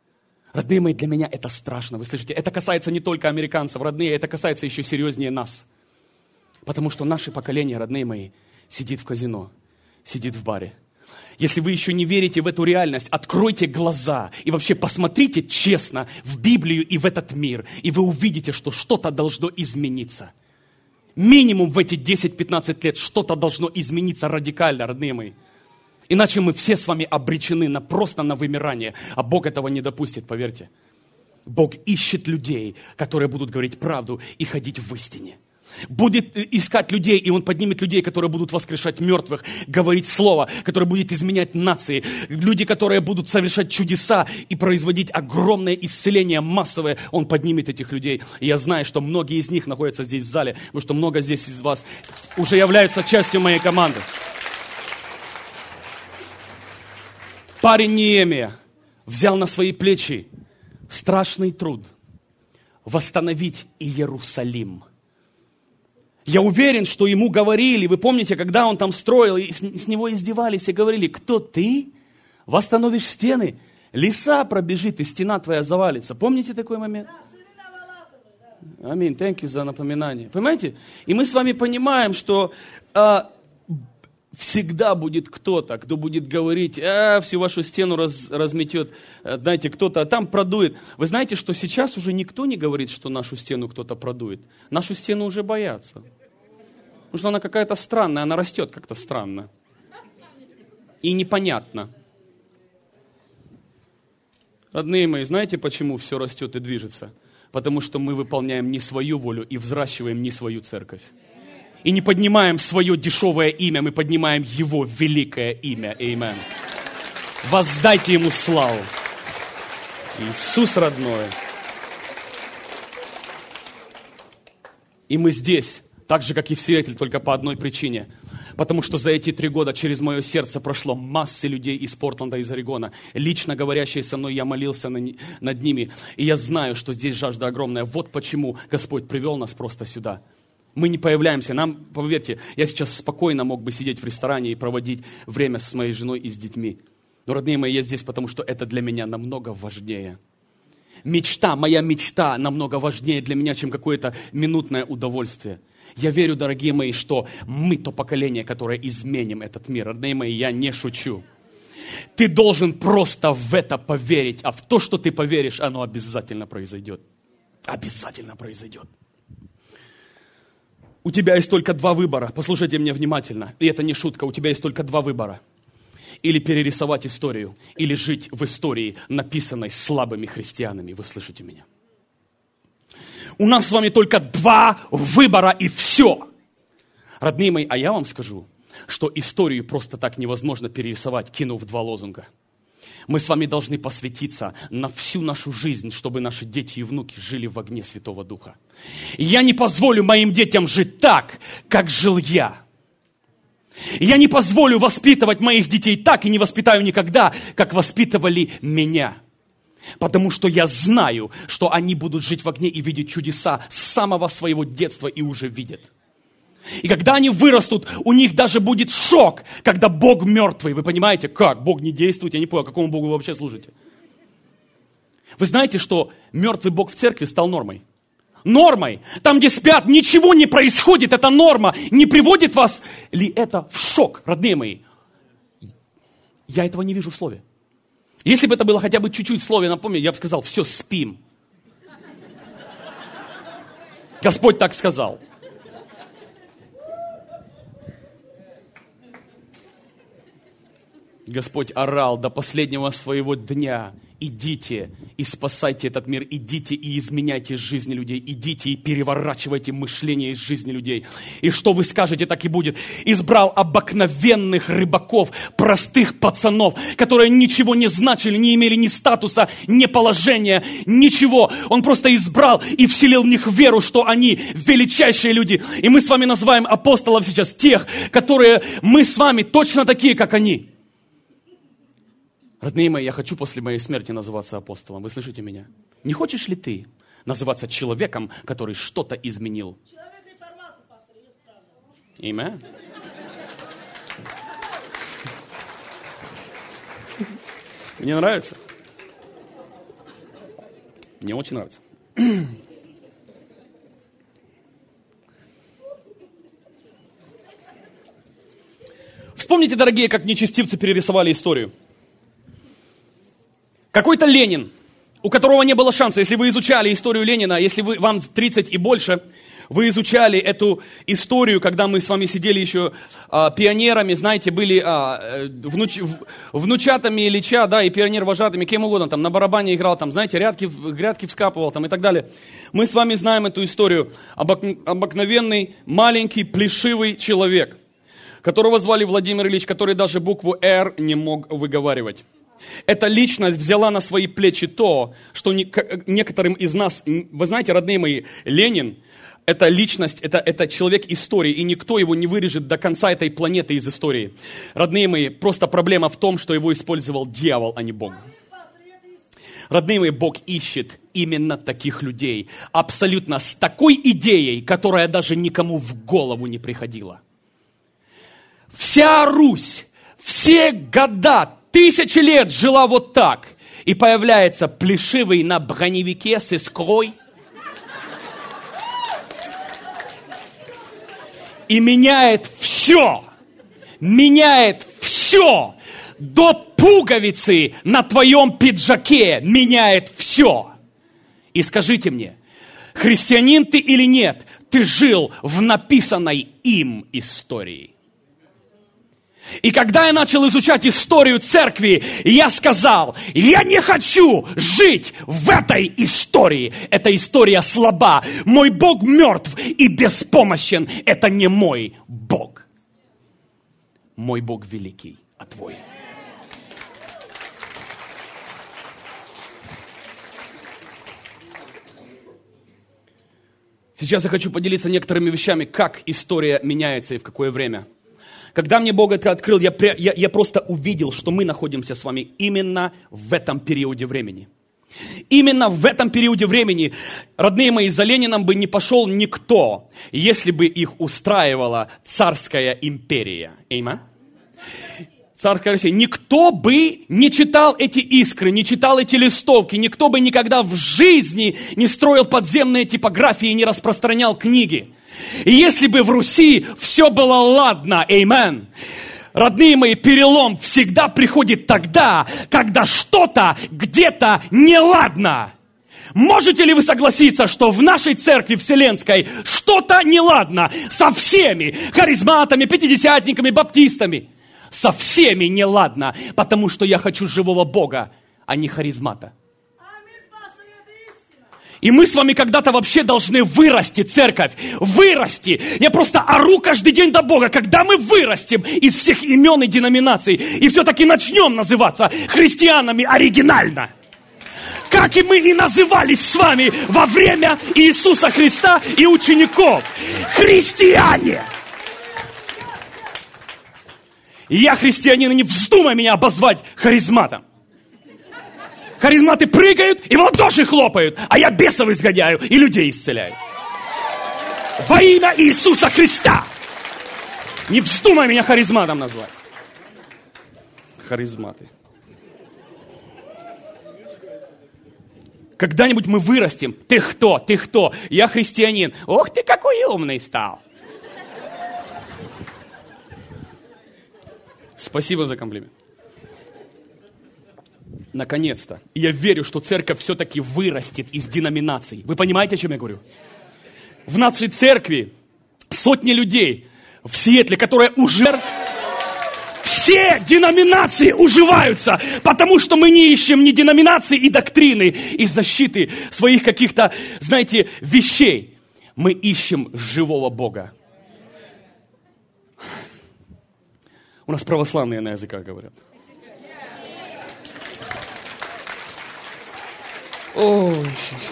Родные мои, для меня это страшно, вы слышите? Это касается не только американцев, родные, это касается еще серьезнее нас. Потому что наше поколение, родные мои, сидит в казино, сидит в баре. Если вы еще не верите в эту реальность, откройте глаза и вообще посмотрите честно в Библию и в этот мир, и вы увидите, что что-то должно измениться. Минимум в эти десять-пятнадцать лет что-то должно измениться радикально, родные мои. Иначе мы все с вами обречены на, просто на вымирание, а Бог этого не допустит, поверьте. Бог ищет людей, которые будут говорить правду и ходить в истине. Будет искать людей, и Он поднимет людей, которые будут воскрешать мертвых, говорить слово, которое будет изменять нации. Люди, которые будут совершать чудеса и производить огромное исцеление массовое. Он поднимет этих людей. И я знаю, что многие из них находятся здесь в зале, потому что много здесь из вас уже являются частью моей команды. Парень Неемия взял на свои плечи страшный труд восстановить Иерусалим. Я уверен, что ему говорили, вы помните, когда он там строил, и с него издевались и говорили: кто ты? Восстановишь стены? Лиса пробежит, и стена твоя завалится. Помните такой момент? Аминь. Thank you за напоминание. Понимаете? И мы с вами понимаем, что а, всегда будет кто-то, кто будет говорить: а, всю вашу стену раз, разметет, знаете, кто-то там продует. Вы знаете, что сейчас уже никто не говорит, что нашу стену кто-то продует. Нашу стену уже боятся. Потому что она какая-то странная, она растет как-то странно. И непонятно. Родные мои, знаете, почему все растет и движется? Потому что мы выполняем не свою волю и взращиваем не свою церковь. И не поднимаем свое дешевое имя, мы поднимаем Его великое имя. Аминь. Воздайте Ему славу. Иисус родной. И мы здесь, так же, как и в Сиэтле, только по одной причине. Потому что за эти три года через мое сердце прошло массы людей из Портленда, из Орегона. Лично говорящие со мной, я молился над ними. И я знаю, что здесь жажда огромная. Вот почему Господь привел нас просто сюда. Мы не появляемся. Нам, поверьте, я сейчас спокойно мог бы сидеть в ресторане и проводить время с моей женой и с детьми. Но, родные мои, я здесь, потому что это для меня намного важнее. Мечта, моя мечта намного важнее для меня, чем какое-то минутное удовольствие. Я верю, дорогие мои, что мы то поколение, которое изменим этот мир. Родные мои, я не шучу. Ты должен просто в это поверить, а в то, что ты поверишь, оно обязательно произойдет. Обязательно произойдет. У тебя есть только два выбора. Послушайте меня внимательно. И это не шутка. У тебя есть только два выбора. Или перерисовать историю, или жить в истории, написанной слабыми христианами. Вы слышите меня? У нас с вами только два выбора, и все. Родные мои, а я вам скажу, что историю просто так невозможно перерисовать, кинув два лозунга. Мы с вами должны посвятиться на всю нашу жизнь, чтобы наши дети и внуки жили в огне Святого Духа. И я не позволю моим детям жить так, как жил я. И я не позволю воспитывать моих детей так, и не воспитаю никогда, как воспитывали меня. Потому что я знаю, что они будут жить в огне и видеть чудеса с самого своего детства и уже видят. И когда они вырастут, у них даже будет шок, когда Бог мертвый. Вы понимаете, как? Бог не действует, я не понял, какому Богу вы вообще служите. Вы знаете, что мертвый Бог в церкви стал нормой? Нормой. Там, где спят, ничего не происходит, это норма. Не приводит вас ли это в шок, родные мои? Я этого не вижу в слове. Если бы это было хотя бы чуть-чуть в слове, напомню, я бы сказал: все, спим. Господь так сказал. Господь орал до последнего своего дня: идите и спасайте этот мир, идите и изменяйте жизни людей, идите и переворачивайте мышление из жизни людей. И что вы скажете, так и будет. Избрал обыкновенных рыбаков, простых пацанов, которые ничего не значили, не имели ни статуса, ни положения, ничего. Он просто избрал и вселил в них веру, что они величайшие люди. И мы с вами называем апостолов сейчас тех, которые мы с вами точно такие, как они. Родные мои, я хочу после моей смерти называться апостолом. Вы слышите меня? Не хочешь ли ты называться человеком, который что-то изменил? Человек-реформатор, пастор, это правда. Имя? Мне нравится. Мне очень нравится. Вспомните, дорогие, как нечестивцы перерисовали историю. Какой-то Ленин, у которого не было шанса, если вы изучали историю Ленина, если вы, вам тридцать и больше, вы изучали эту историю, когда мы с вами сидели еще а, пионерами, знаете, были а, внуч, внучатами Ильича, да, и пионер-вожатыми, кем угодно, там, на барабане играл, там, знаете, рядки, грядки вскапывал, там, и так далее. Мы с вами знаем эту историю. Обок, обыкновенный, маленький, плешивый человек, которого звали Владимир Ильич, который даже букву «Р» не мог выговаривать. Эта личность взяла на свои плечи то, что некоторым из нас, вы знаете, родные мои, Ленин, это личность, это, это человек истории, и никто его не вырежет до конца этой планеты из истории. Родные мои, просто проблема в том, что его использовал дьявол, а не Бог. Родные мои, Бог ищет именно таких людей, абсолютно с такой идеей, которая даже никому в голову не приходила. Вся Русь, все года, тысячи лет жила вот так. И появляется плешивый на броневике с искрой. И меняет все. Меняет все. До пуговицы на твоем пиджаке меняет все. И скажите мне, христианин ты или нет, ты жил в написанной им истории. И когда я начал изучать историю церкви, я сказал, я не хочу жить в этой истории. Эта история слаба. Мой Бог мертв и беспомощен. Это не мой Бог. Мой Бог великий, а твой. Сейчас я хочу поделиться некоторыми вещами, как история меняется и в какое время. Когда мне Бог это открыл, я, я, я просто увидел, что мы находимся с вами именно в этом периоде времени. Именно в этом периоде времени, родные мои, за Лениным бы не пошел никто, если бы их устраивала царская империя. Эйма? Царская Россия. Никто бы не читал эти искры, не читал эти листовки, никто бы никогда в жизни не строил подземные типографии и не распространял книги. И если бы в Руси все было ладно, эймен, родные мои, перелом всегда приходит тогда, когда что-то где-то неладно. Можете ли вы согласиться, что в нашей церкви вселенской что-то неладно со всеми харизматами, пятидесятниками, баптистами? Со всеми неладно, потому что я хочу живого Бога, а не харизмата. И мы с вами когда-то вообще должны вырасти, церковь, вырасти. Я просто ору каждый день до Бога, когда мы вырастем из всех имен и деноминаций, и все-таки начнем называться христианами оригинально. Как и мы и назывались с вами во время Иисуса Христа и учеников. Христиане! И я христианин, и не вздумай меня обозвать харизматом. Харизматы прыгают и в ладоши хлопают, а я бесов изгоняю и людей исцеляю. Во имя Иисуса Христа. Не вздумай меня харизматом назвать. Харизматы. Когда-нибудь мы вырастем. Ты кто? Ты кто? Я христианин. Ох ты, какой умный стал. Спасибо за комплимент. Наконец-то. И я верю, что церковь все-таки вырастет из деноминаций. Вы понимаете, о чем я говорю? В нашей церкви сотни людей в Сиэтле, которые уже... Все деноминации уживаются, потому что мы не ищем ни деноминации и доктрины, и защиты своих каких-то, знаете, вещей. Мы ищем живого Бога. У нас православные на языках говорят. Ой.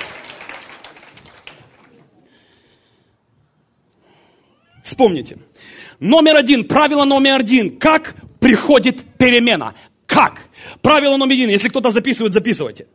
Вспомните. Номер один, правило номер один. Как приходит перемена? Как? Правило номер один. Если кто-то записывает, записывайте.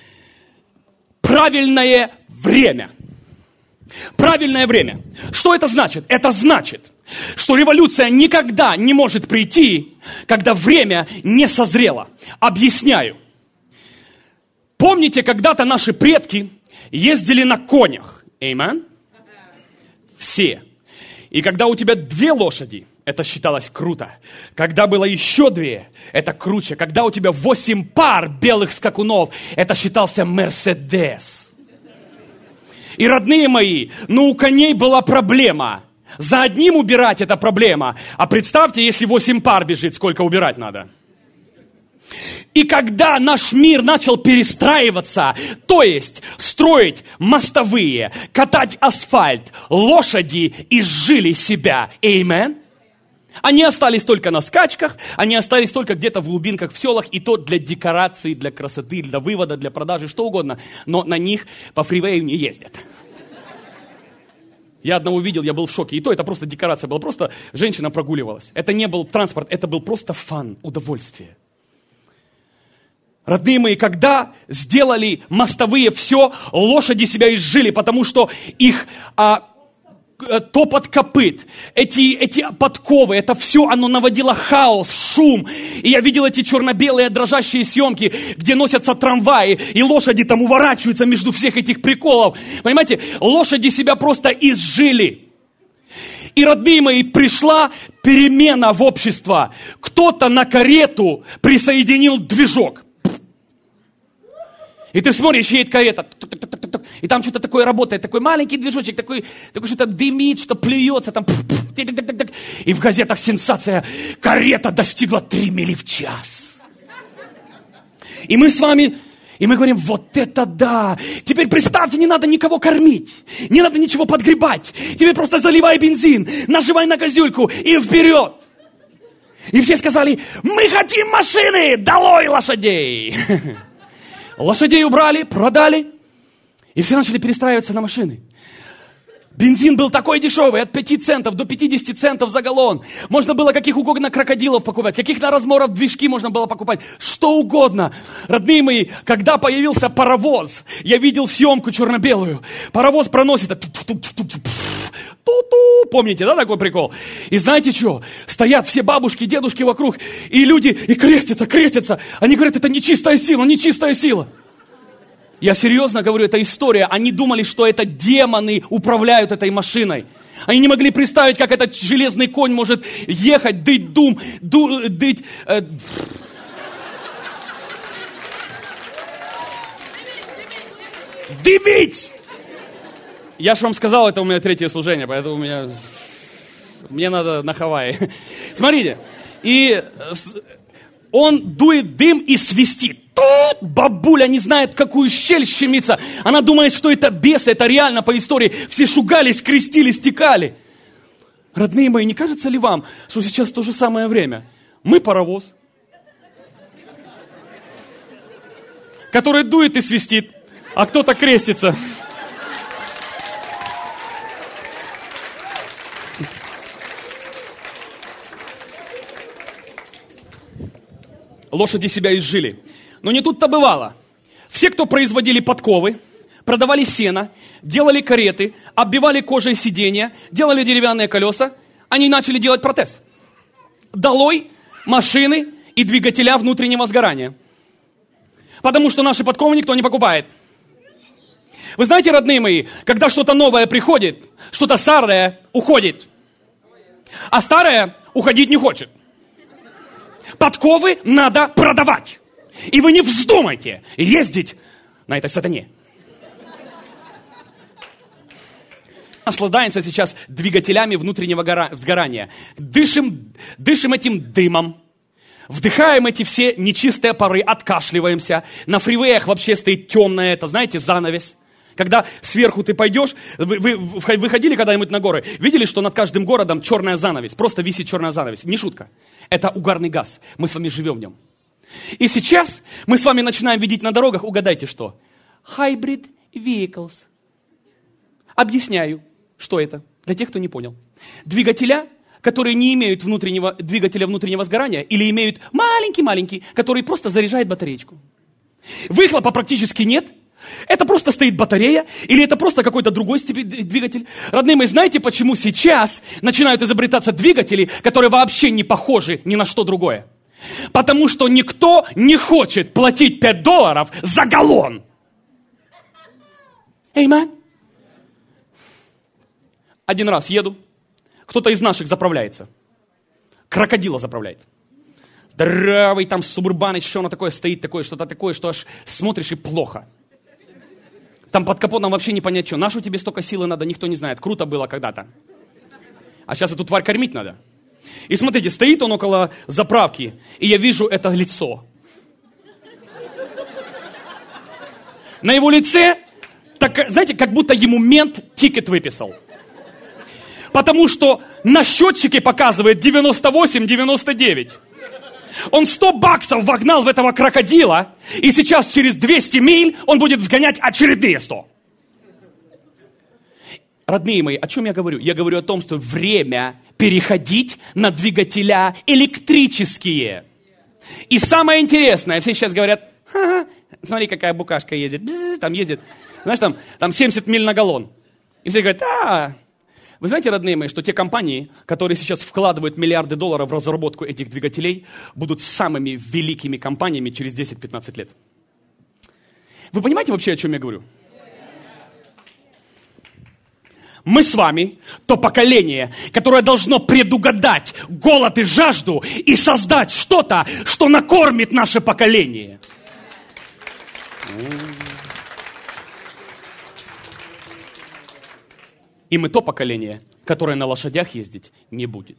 Правильное время. Правильное время. Что это значит? Это значит, что революция никогда не может прийти, когда время не созрело. Объясняю. Помните, когда-то наши предки ездили на конях? Amen? Все. И когда у тебя две лошади, это считалось круто. Когда было еще две, это круче. Когда у тебя восемь пар белых скакунов, это считался Мерседес. И, родные мои, ну у коней была проблема. За одним убирать это проблема. А представьте, если восемь пар бежит, сколько убирать надо. И когда наш мир начал перестраиваться, то есть строить мостовые, катать асфальт, лошади изжили себя. Amen. Они остались только на скачках, они остались только где-то в глубинках, в селах, и то для декорации, для красоты, для вывода, для продажи, что угодно. Но на них по фривею не ездят. Я одного видел, я был в шоке. И то это просто декорация была, просто женщина прогуливалась. Это не был транспорт, это был просто фан, удовольствие. Родные мои, когда сделали мостовые все, лошади себя изжили, потому что их а, топот копыт, эти, эти подковы, это все, оно наводило хаос, шум. И я видел эти черно-белые дрожащие съемки, где носятся трамваи, и лошади там уворачиваются между всех этих приколов. Понимаете, лошади себя просто изжили. И, родные мои, пришла перемена в общество. Кто-то на карету присоединил движок. И ты смотришь, едет карета, и там что-то такое работает, такой маленький движочек, такой, такой что-то дымит, что плюется, там, и в газетах сенсация, карета достигла три мили в час. И мы с вами, и мы говорим, вот это да, теперь представьте, не надо никого кормить, не надо ничего подгребать, теперь просто заливай бензин, наживай на козюльку и вперед. И все сказали, мы хотим машины, долой лошадей. Лошадей убрали, продали, и все начали перестраиваться на машины. Бензин был такой дешевый, от пяти центов до пятидесяти центов за галлон. Можно было каких угодно крокодилов покупать, каких-то размеров движки можно было покупать, что угодно. Родные мои, когда появился паровоз, я видел съемку черно-белую. Паровоз проносит, ту-ту, помните, да, такой прикол? И знаете что? Стоят все бабушки, дедушки вокруг, и люди, и крестятся, крестятся. Они говорят, это нечистая сила, нечистая сила. Я серьезно говорю, это история. Они думали, что это демоны управляют этой машиной. Они не могли представить, как этот железный конь может ехать, дыть дум, ду, дыть... Э... Дымить! Я же вам сказал, это у меня третье служение, поэтому у меня... Мне надо на Хавайи. Смотрите. И он дует дым и свистит. Тут бабуля не знает, какую щель щемится. Она думает, что это бесы, это реально по истории. Все шугались, крестились, стекали. Родные мои, не кажется ли вам, что сейчас то же самое время? Мы паровоз, который дует и свистит, а кто-то крестится. Лошади себя изжили. Но не тут-то бывало. Все, кто производили подковы, продавали сено, делали кареты, оббивали кожей сиденья, делали деревянные колеса, они начали делать протез. Долой машины и двигателя внутреннего сгорания. Потому что наши подковы никто не покупает. Вы знаете, родные мои, когда что-то новое приходит, что-то старое уходит. А старое уходить не хочет. Подковы надо продавать. И вы не вздумайте ездить на этой сатане. Наслаждаемся сейчас двигателями внутреннего гора... сгорания. Дышим, дышим этим дымом. Вдыхаем эти все нечистые пары, откашливаемся. На фривеях вообще стоит темное, это, знаете, занавес. Когда сверху ты пойдешь, вы, вы, вы ходили когда-нибудь на горы, видели, что над каждым городом черная занавес, просто висит черная занавес. Не шутка. Это угарный газ. Мы с вами живем в нем. И сейчас мы с вами начинаем видеть на дорогах, угадайте что? Hybrid vehicles. Объясняю, что это, для тех, кто не понял. Двигателя, которые не имеют внутреннего, двигателя внутреннего сгорания, или имеют маленький-маленький, который просто заряжает батареечку. Выхлопа практически нет. Это просто стоит батарея, или это просто какой-то другой двигатель. Родные мои, знаете, почему сейчас начинают изобретаться двигатели, которые вообще не похожи ни на что другое? Потому что никто не хочет платить пять долларов за галлон. Amen. Один раз еду, кто-то из наших заправляется. Крокодила заправляет. Здоровый там Субурбаныч, что оно такое стоит, такое, что-то такое, что аж смотришь и плохо. Там под капотом вообще не понять, что. Нашу тебе столько силы надо, никто не знает. Круто было когда-то. А сейчас эту тварь кормить надо. И смотрите, стоит он около заправки, и я вижу это лицо. На его лице, так, знаете, как будто ему мент тикет выписал. Потому что на счетчике показывает девяносто восемь девяносто девять. Он сто баксов вогнал в этого крокодила, и сейчас через двести миль он будет вгонять очередные сто. Родные мои, о чем я говорю? Я говорю о том, что время переходить на двигателя электрические. И самое интересное, все сейчас говорят, ха-ха, смотри, какая букашка ездит, бзз, там ездит, знаешь, там, там семьдесят миль на галлон. И все говорят, а, вы знаете, родные мои, что те компании, которые сейчас вкладывают миллиарды долларов в разработку этих двигателей, будут самыми великими компаниями через десять-пятнадцать лет. Вы понимаете вообще, о чем я говорю? Мы с вами то поколение, которое должно предугадать голод и жажду и создать что-то, что накормит наше поколение. И мы то поколение, которое на лошадях ездить не будет.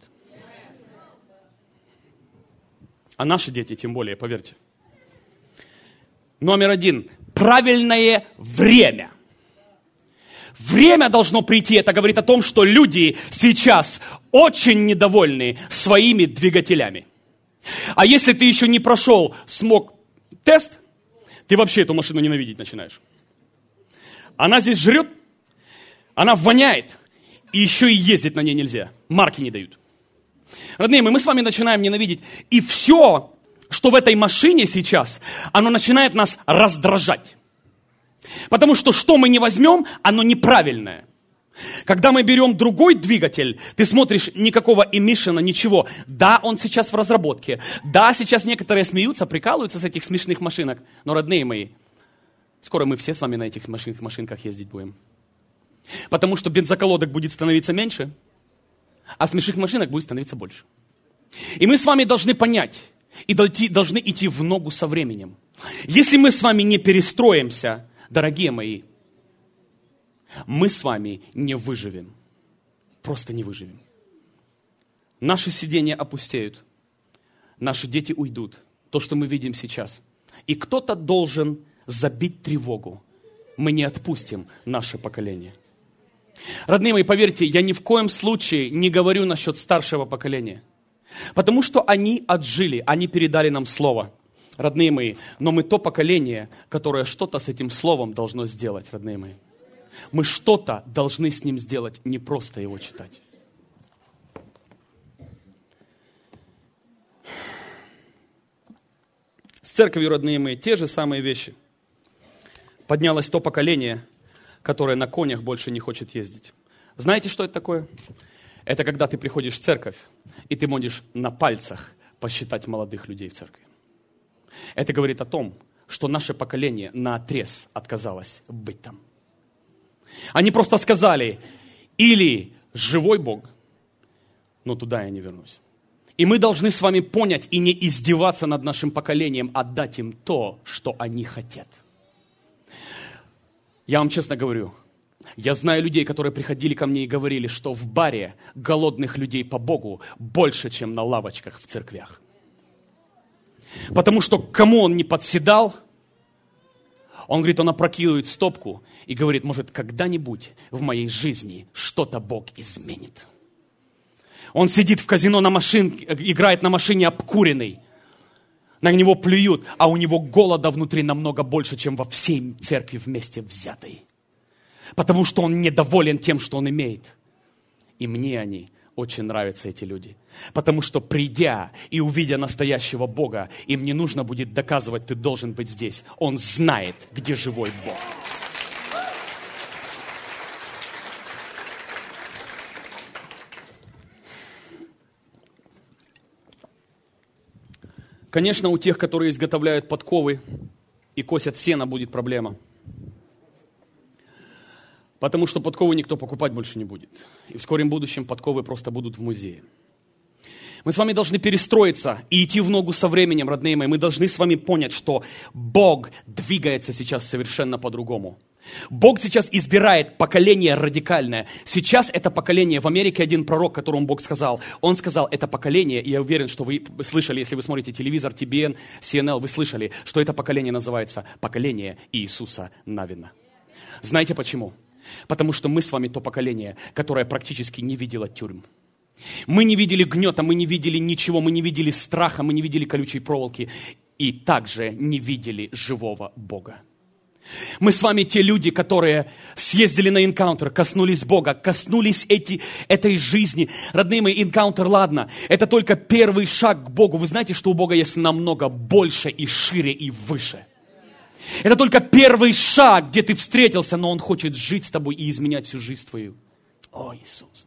А наши дети, тем более, поверьте. Номер один. Правильное время. Время должно прийти. Это говорит о том, что люди сейчас очень недовольны своими двигателями. А если ты еще не прошел смог-тест, ты вообще эту машину ненавидеть начинаешь. Она здесь жрет, она воняет, и еще и ездить на ней нельзя. Марки не дают. Родные мои, мы с вами начинаем ненавидеть. И все, что в этой машине сейчас, оно начинает нас раздражать. Потому что что мы не возьмем, оно неправильное. Когда мы берем другой двигатель, ты смотришь, никакого эмишена, ничего. Да, он сейчас в разработке. Да, сейчас некоторые смеются, прикалываются с этих смешных машинок. Но, родные мои, скоро мы все с вами на этих машин, машинках ездить будем. Потому что бензоколодок будет становиться меньше, а смешных машинок будет становиться больше. И мы с вами должны понять и должны идти в ногу со временем. Если мы с вами не перестроимся, дорогие мои, мы с вами не выживем. Просто не выживем. Наши сидения опустеют. Наши дети уйдут. То, что мы видим сейчас. И кто-то должен забить тревогу. Мы не отпустим наше поколение. Родные мои, поверьте, я ни в коем случае не говорю насчет старшего поколения. Потому что они отжили, они передали нам слово. Родные мои, но мы то поколение, которое что-то с этим словом должно сделать, родные мои. Мы что-то должны с ним сделать, не просто его читать. С церковью, родные мои, те же самые вещи. Поднялось то поколение, которое на конях больше не хочет ездить. Знаете, что это такое? Это когда ты приходишь в церковь, и ты можешь на пальцах посчитать молодых людей в церкви. Это говорит о том, что наше поколение наотрез отказалось быть там. Они просто сказали, или живой Бог, но туда я не вернусь. И мы должны с вами понять и не издеваться над нашим поколением, а дать им то, что они хотят. Я вам честно говорю, я знаю людей, которые приходили ко мне и говорили, что в баре голодных людей по Богу больше, чем на лавочках в церквях. Потому что кому он не подседал, он говорит, он опрокидывает стопку и говорит, может, когда-нибудь в моей жизни что-то Бог изменит. Он сидит в казино на машине, играет на машине обкуренный. На него плюют, а у него голода внутри намного больше, чем во всей церкви вместе взятой. Потому что он недоволен тем, что он имеет. И мне они очень нравятся, эти люди. Потому что придя и увидя настоящего Бога, им не нужно будет доказывать, ты должен быть здесь. Он знает, где живой Бог. Конечно, у тех, которые изготовляют подковы и косят сено, будет проблема. Потому что подковы никто покупать больше не будет. И в скором будущем подковы просто будут в музее. Мы с вами должны перестроиться и идти в ногу со временем, родные мои. Мы должны с вами понять, что Бог двигается сейчас совершенно по-другому. Бог сейчас избирает поколение радикальное. Сейчас это поколение, в Америке один пророк, которому Бог сказал, он сказал, это поколение, и я уверен, что вы слышали, если вы смотрите телевизор, Ти Би Эн, Си Эн Эл, вы слышали, что это поколение называется поколение Иисуса Навина. Знаете почему? Потому что мы с вами то поколение, которое практически не видело тюрьм. Мы не видели гнета, мы не видели ничего, мы не видели страха, мы не видели колючей проволоки и также не видели живого Бога. Мы с вами те люди, которые съездили на энкаунтер, коснулись Бога, коснулись эти, этой жизни. Родные мои, энкаунтер, ладно, это только первый шаг к Богу. Вы знаете, что у Бога есть намного больше и шире и выше. Это только первый шаг, где ты встретился, но Он хочет жить с тобой и изменять всю жизнь твою. О, Иисус.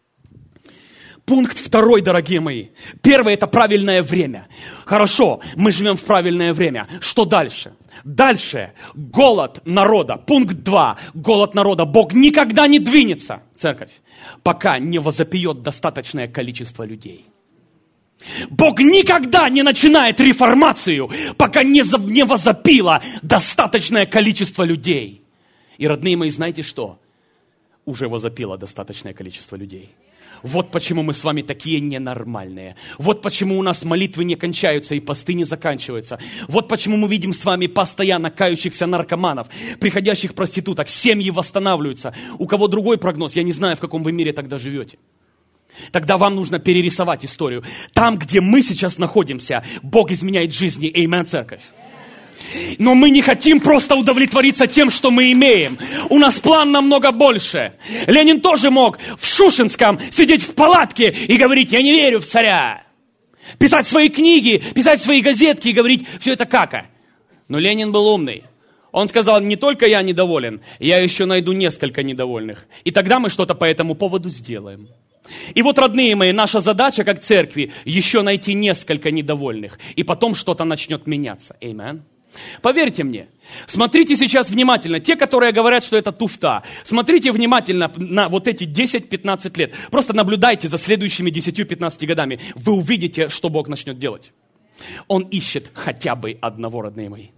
Пункт второй, дорогие мои. Первый – это правильное время. Хорошо, мы живем в правильное время. Что дальше? Дальше голод народа. Пункт два. Голод народа. Бог никогда не двинется, церковь, пока не возопьет достаточное количество людей. Бог никогда не начинает реформацию, пока не, не возопило достаточное количество людей. И, родные мои, знаете что? Уже возопило достаточное количество людей. Вот почему мы с вами такие ненормальные. Вот почему у нас молитвы не кончаются и посты не заканчиваются. Вот почему мы видим с вами постоянно кающихся наркоманов, приходящих проституток, семьи восстанавливаются. У кого другой прогноз, я не знаю, в каком вы мире тогда живете. Тогда вам нужно перерисовать историю. Там, где мы сейчас находимся, Бог изменяет жизни. Аминь, церковь. Но мы не хотим просто удовлетвориться тем, что мы имеем. У нас план намного больше. Ленин тоже мог в Шушинском сидеть в палатке и говорить: я не верю в царя. Писать свои книги, писать свои газетки и говорить: все это кака. Но Ленин был умный. Он сказал: не только я недоволен, я еще найду несколько недовольных. И тогда мы что-то по этому поводу сделаем. И вот, родные мои, наша задача как церкви еще найти несколько недовольных. И потом что-то начнет меняться. Аминь. Поверьте мне, смотрите сейчас внимательно. Те, которые говорят, что это туфта, смотрите внимательно на вот эти десять-пятнадцать лет. Просто наблюдайте за следующими десятью-пятнадцатью годами. Вы увидите, что Бог начнет делать. Он ищет хотя бы одного, родные мои.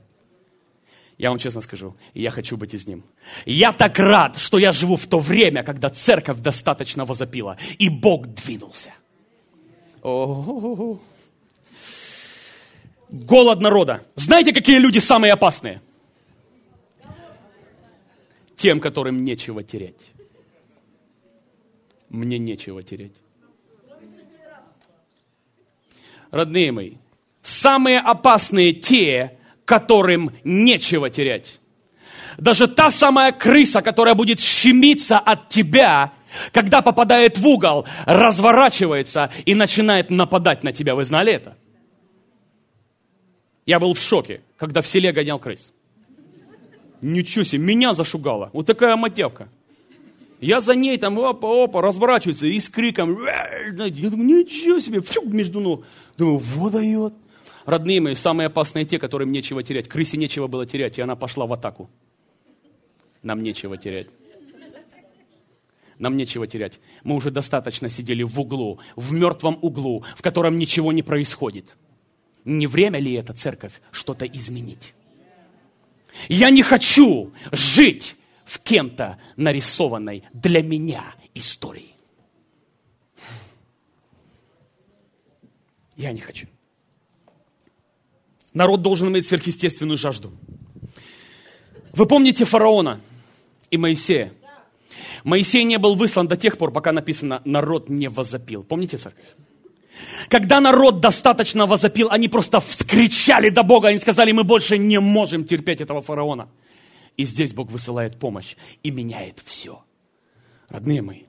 Я вам честно скажу, я хочу быть из ним. Я так рад, что я живу в то время, когда церковь достаточно возопила, и Бог двинулся. О-о-о-о. Голод народа. Знаете, какие люди самые опасные? Тем, которым нечего терять. Мне нечего терять. Родные мои, самые опасные те, которым нечего терять. Даже та самая крыса, которая будет щемиться от тебя, когда попадает в угол, разворачивается и начинает нападать на тебя. Вы знали это? Я был в шоке, когда в селе гонял крыс. Ничего себе, меня зашугало. Вот такая мотевка. Я за ней там опа-опа разворачивается и с криком. Я думаю, ничего себе, фью, между ног. Думаю, вот дает. Родные мои, самые опасные те, которым нечего терять. Крысе нечего было терять, и она пошла в атаку. Нам нечего терять. Нам нечего терять. Мы уже достаточно сидели в углу, в мертвом углу, в котором ничего не происходит. Не время ли это, церковь, что-то изменить? Я не хочу жить в кем-то нарисованной для меня истории. Я не хочу. Народ должен иметь сверхъестественную жажду. Вы помните фараона и Моисея? Моисей не был выслан до тех пор, пока написано: народ не возопил. Помните, церковь? Когда народ достаточно возопил, они просто вскричали до Бога, они сказали: мы больше не можем терпеть этого фараона. И здесь Бог высылает помощь и меняет все. Родные мои,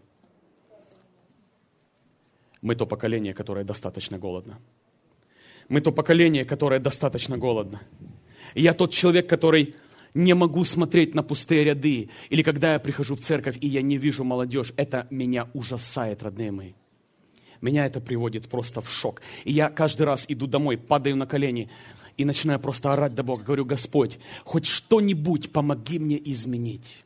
мы то поколение, которое достаточно голодно. Мы то поколение, которое достаточно голодно. И я тот человек, который не могу смотреть на пустые ряды. Или когда я прихожу в церковь, и я не вижу молодежь, это меня ужасает, родные мои. Меня это приводит просто в шок. И я каждый раз иду домой, падаю на колени и начинаю просто орать до Бога. Говорю: Господь, хоть что-нибудь помоги мне изменить.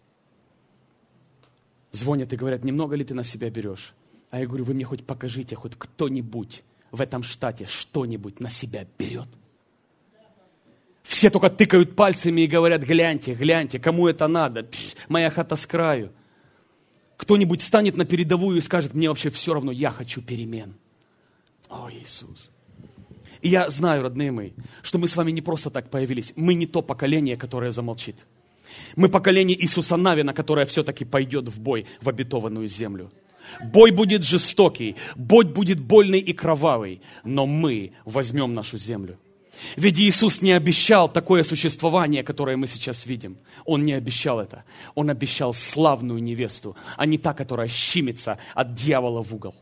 Звонят и говорят: немного ли ты на себя берешь? А я говорю: вы мне хоть покажите, хоть кто-нибудь в этом штате что-нибудь на себя берет. Все только тыкают пальцами и говорят: гляньте, гляньте, кому это надо? Пш, моя хата с краю. Кто-нибудь станет на передовую и скажет: мне вообще все равно, я хочу перемен. О, Иисус. И я знаю, родные мои, что мы с вами не просто так появились. Мы не то поколение, которое замолчит. Мы поколение Иисуса Навина, которое все-таки пойдет в бой, в обетованную землю. Бой будет жестокий, бой будет больный и кровавый, но мы возьмем нашу землю. Ведь Иисус не обещал такое существование, которое мы сейчас видим. Он не обещал это. Он обещал славную невесту, а не та, которая щимится от дьявола в угол.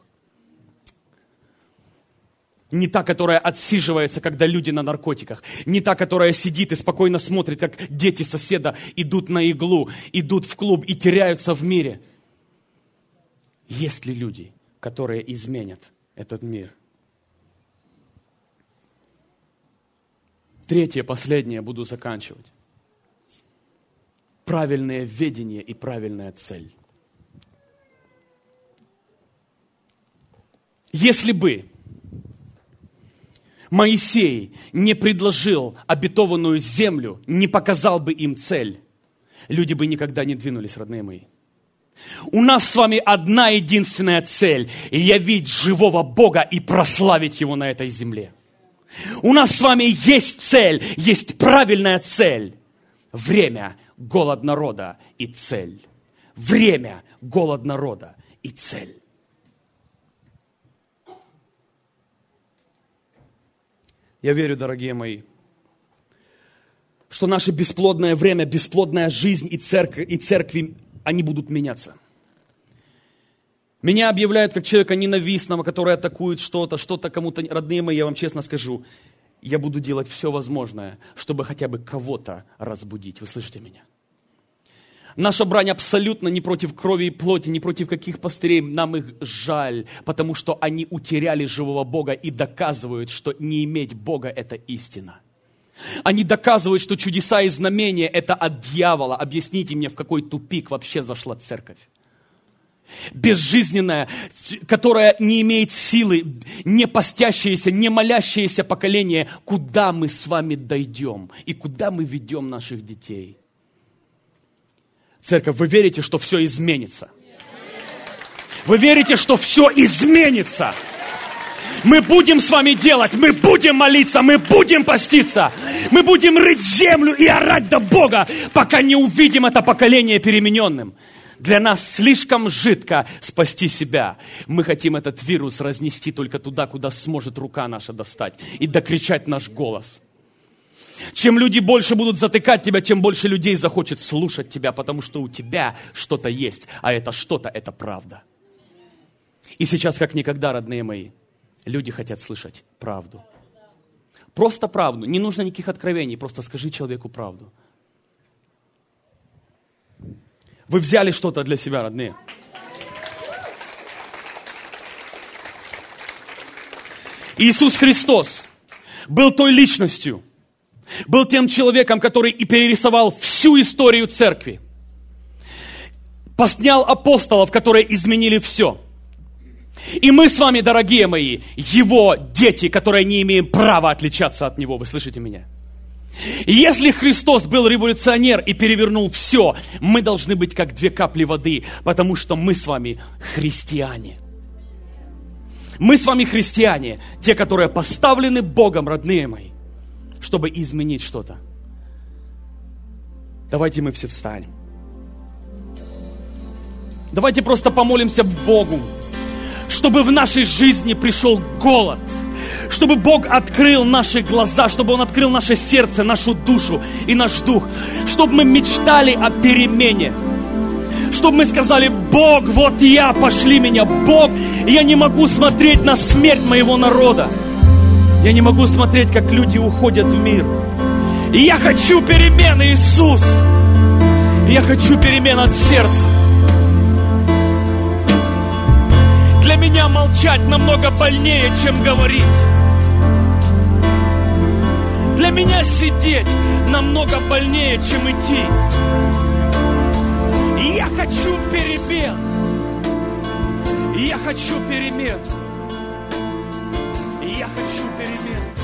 Не та, которая отсиживается, когда люди на наркотиках. Не та, которая сидит и спокойно смотрит, как дети соседа идут на иглу, идут в клуб и теряются в мире. Есть ли люди, которые изменят этот мир? Третье, последнее, буду заканчивать. Правильное ведение и правильная цель. Если бы Моисей не предложил обетованную землю, не показал бы им цель, люди бы никогда не двинулись, родные мои. У нас с вами одна единственная цель – явить живого Бога и прославить Его на этой земле. У нас с вами есть цель, есть правильная цель. Время, голод народа и цель. Время, голод народа и цель. Я верю, дорогие мои, что наше бесплодное время, бесплодная жизнь и церковь, и церкви, они будут меняться. Меня объявляют как человека ненавистного, который атакует что-то, что-то кому-то. Родные мои, я вам честно скажу, я буду делать все возможное, чтобы хотя бы кого-то разбудить. Вы слышите меня? Наша брань абсолютно не против крови и плоти, не против каких пастырей. Нам их жаль, потому что они утеряли живого Бога и доказывают, что не иметь Бога – это истина. Они доказывают, что чудеса и знамения – это от дьявола. Объясните мне, в какой тупик вообще зашла церковь. Безжизненное, которое не имеет силы, не постящееся, не молящееся поколение. Куда мы с вами дойдем и куда мы ведем наших детей? Церковь, вы верите, что все изменится? Вы верите, что все изменится? Мы будем с вами делать, мы будем молиться, мы будем поститься, мы будем рыть землю и орать до Бога, пока не увидим это поколение перемененным. Для нас слишком жидко спасти себя. Мы хотим этот вирус разнести только туда, куда сможет рука наша достать, и докричать наш голос. Чем люди больше будут затыкать тебя, тем больше людей захочет слушать тебя, потому что у тебя что-то есть, а это что-то, это правда. И сейчас, как никогда, родные мои, люди хотят слышать правду. Просто правду. Не нужно никаких откровений, просто скажи человеку правду. Вы взяли что-то для себя, родные? Иисус Христос был той личностью, был тем человеком, который и перерисовал всю историю церкви. Поснял апостолов, которые изменили все. И мы с вами, дорогие мои, Его дети, которые не имеем права отличаться от Него. Вы слышите меня? И если Христос был революционер и перевернул все, мы должны быть как две капли воды, потому что мы с вами христиане. Мы с вами христиане, те, которые поставлены Богом, родные мои, чтобы изменить что-то. Давайте мы все встанем. Давайте просто помолимся Богу, чтобы в нашей жизни пришел голод, чтобы Бог открыл наши глаза, чтобы Он открыл наше сердце, нашу душу и наш дух, чтобы мы мечтали о перемене, чтобы мы сказали: Бог, вот я, пошли меня, Бог, я не могу смотреть на смерть моего народа, я не могу смотреть, как люди уходят в мир, и я хочу перемены, Иисус, я хочу перемен от сердца. Для меня молчать намного больнее, чем говорить. Для меня сидеть намного больнее, чем идти. И я хочу перемен. И я хочу перемен. И я хочу перемен.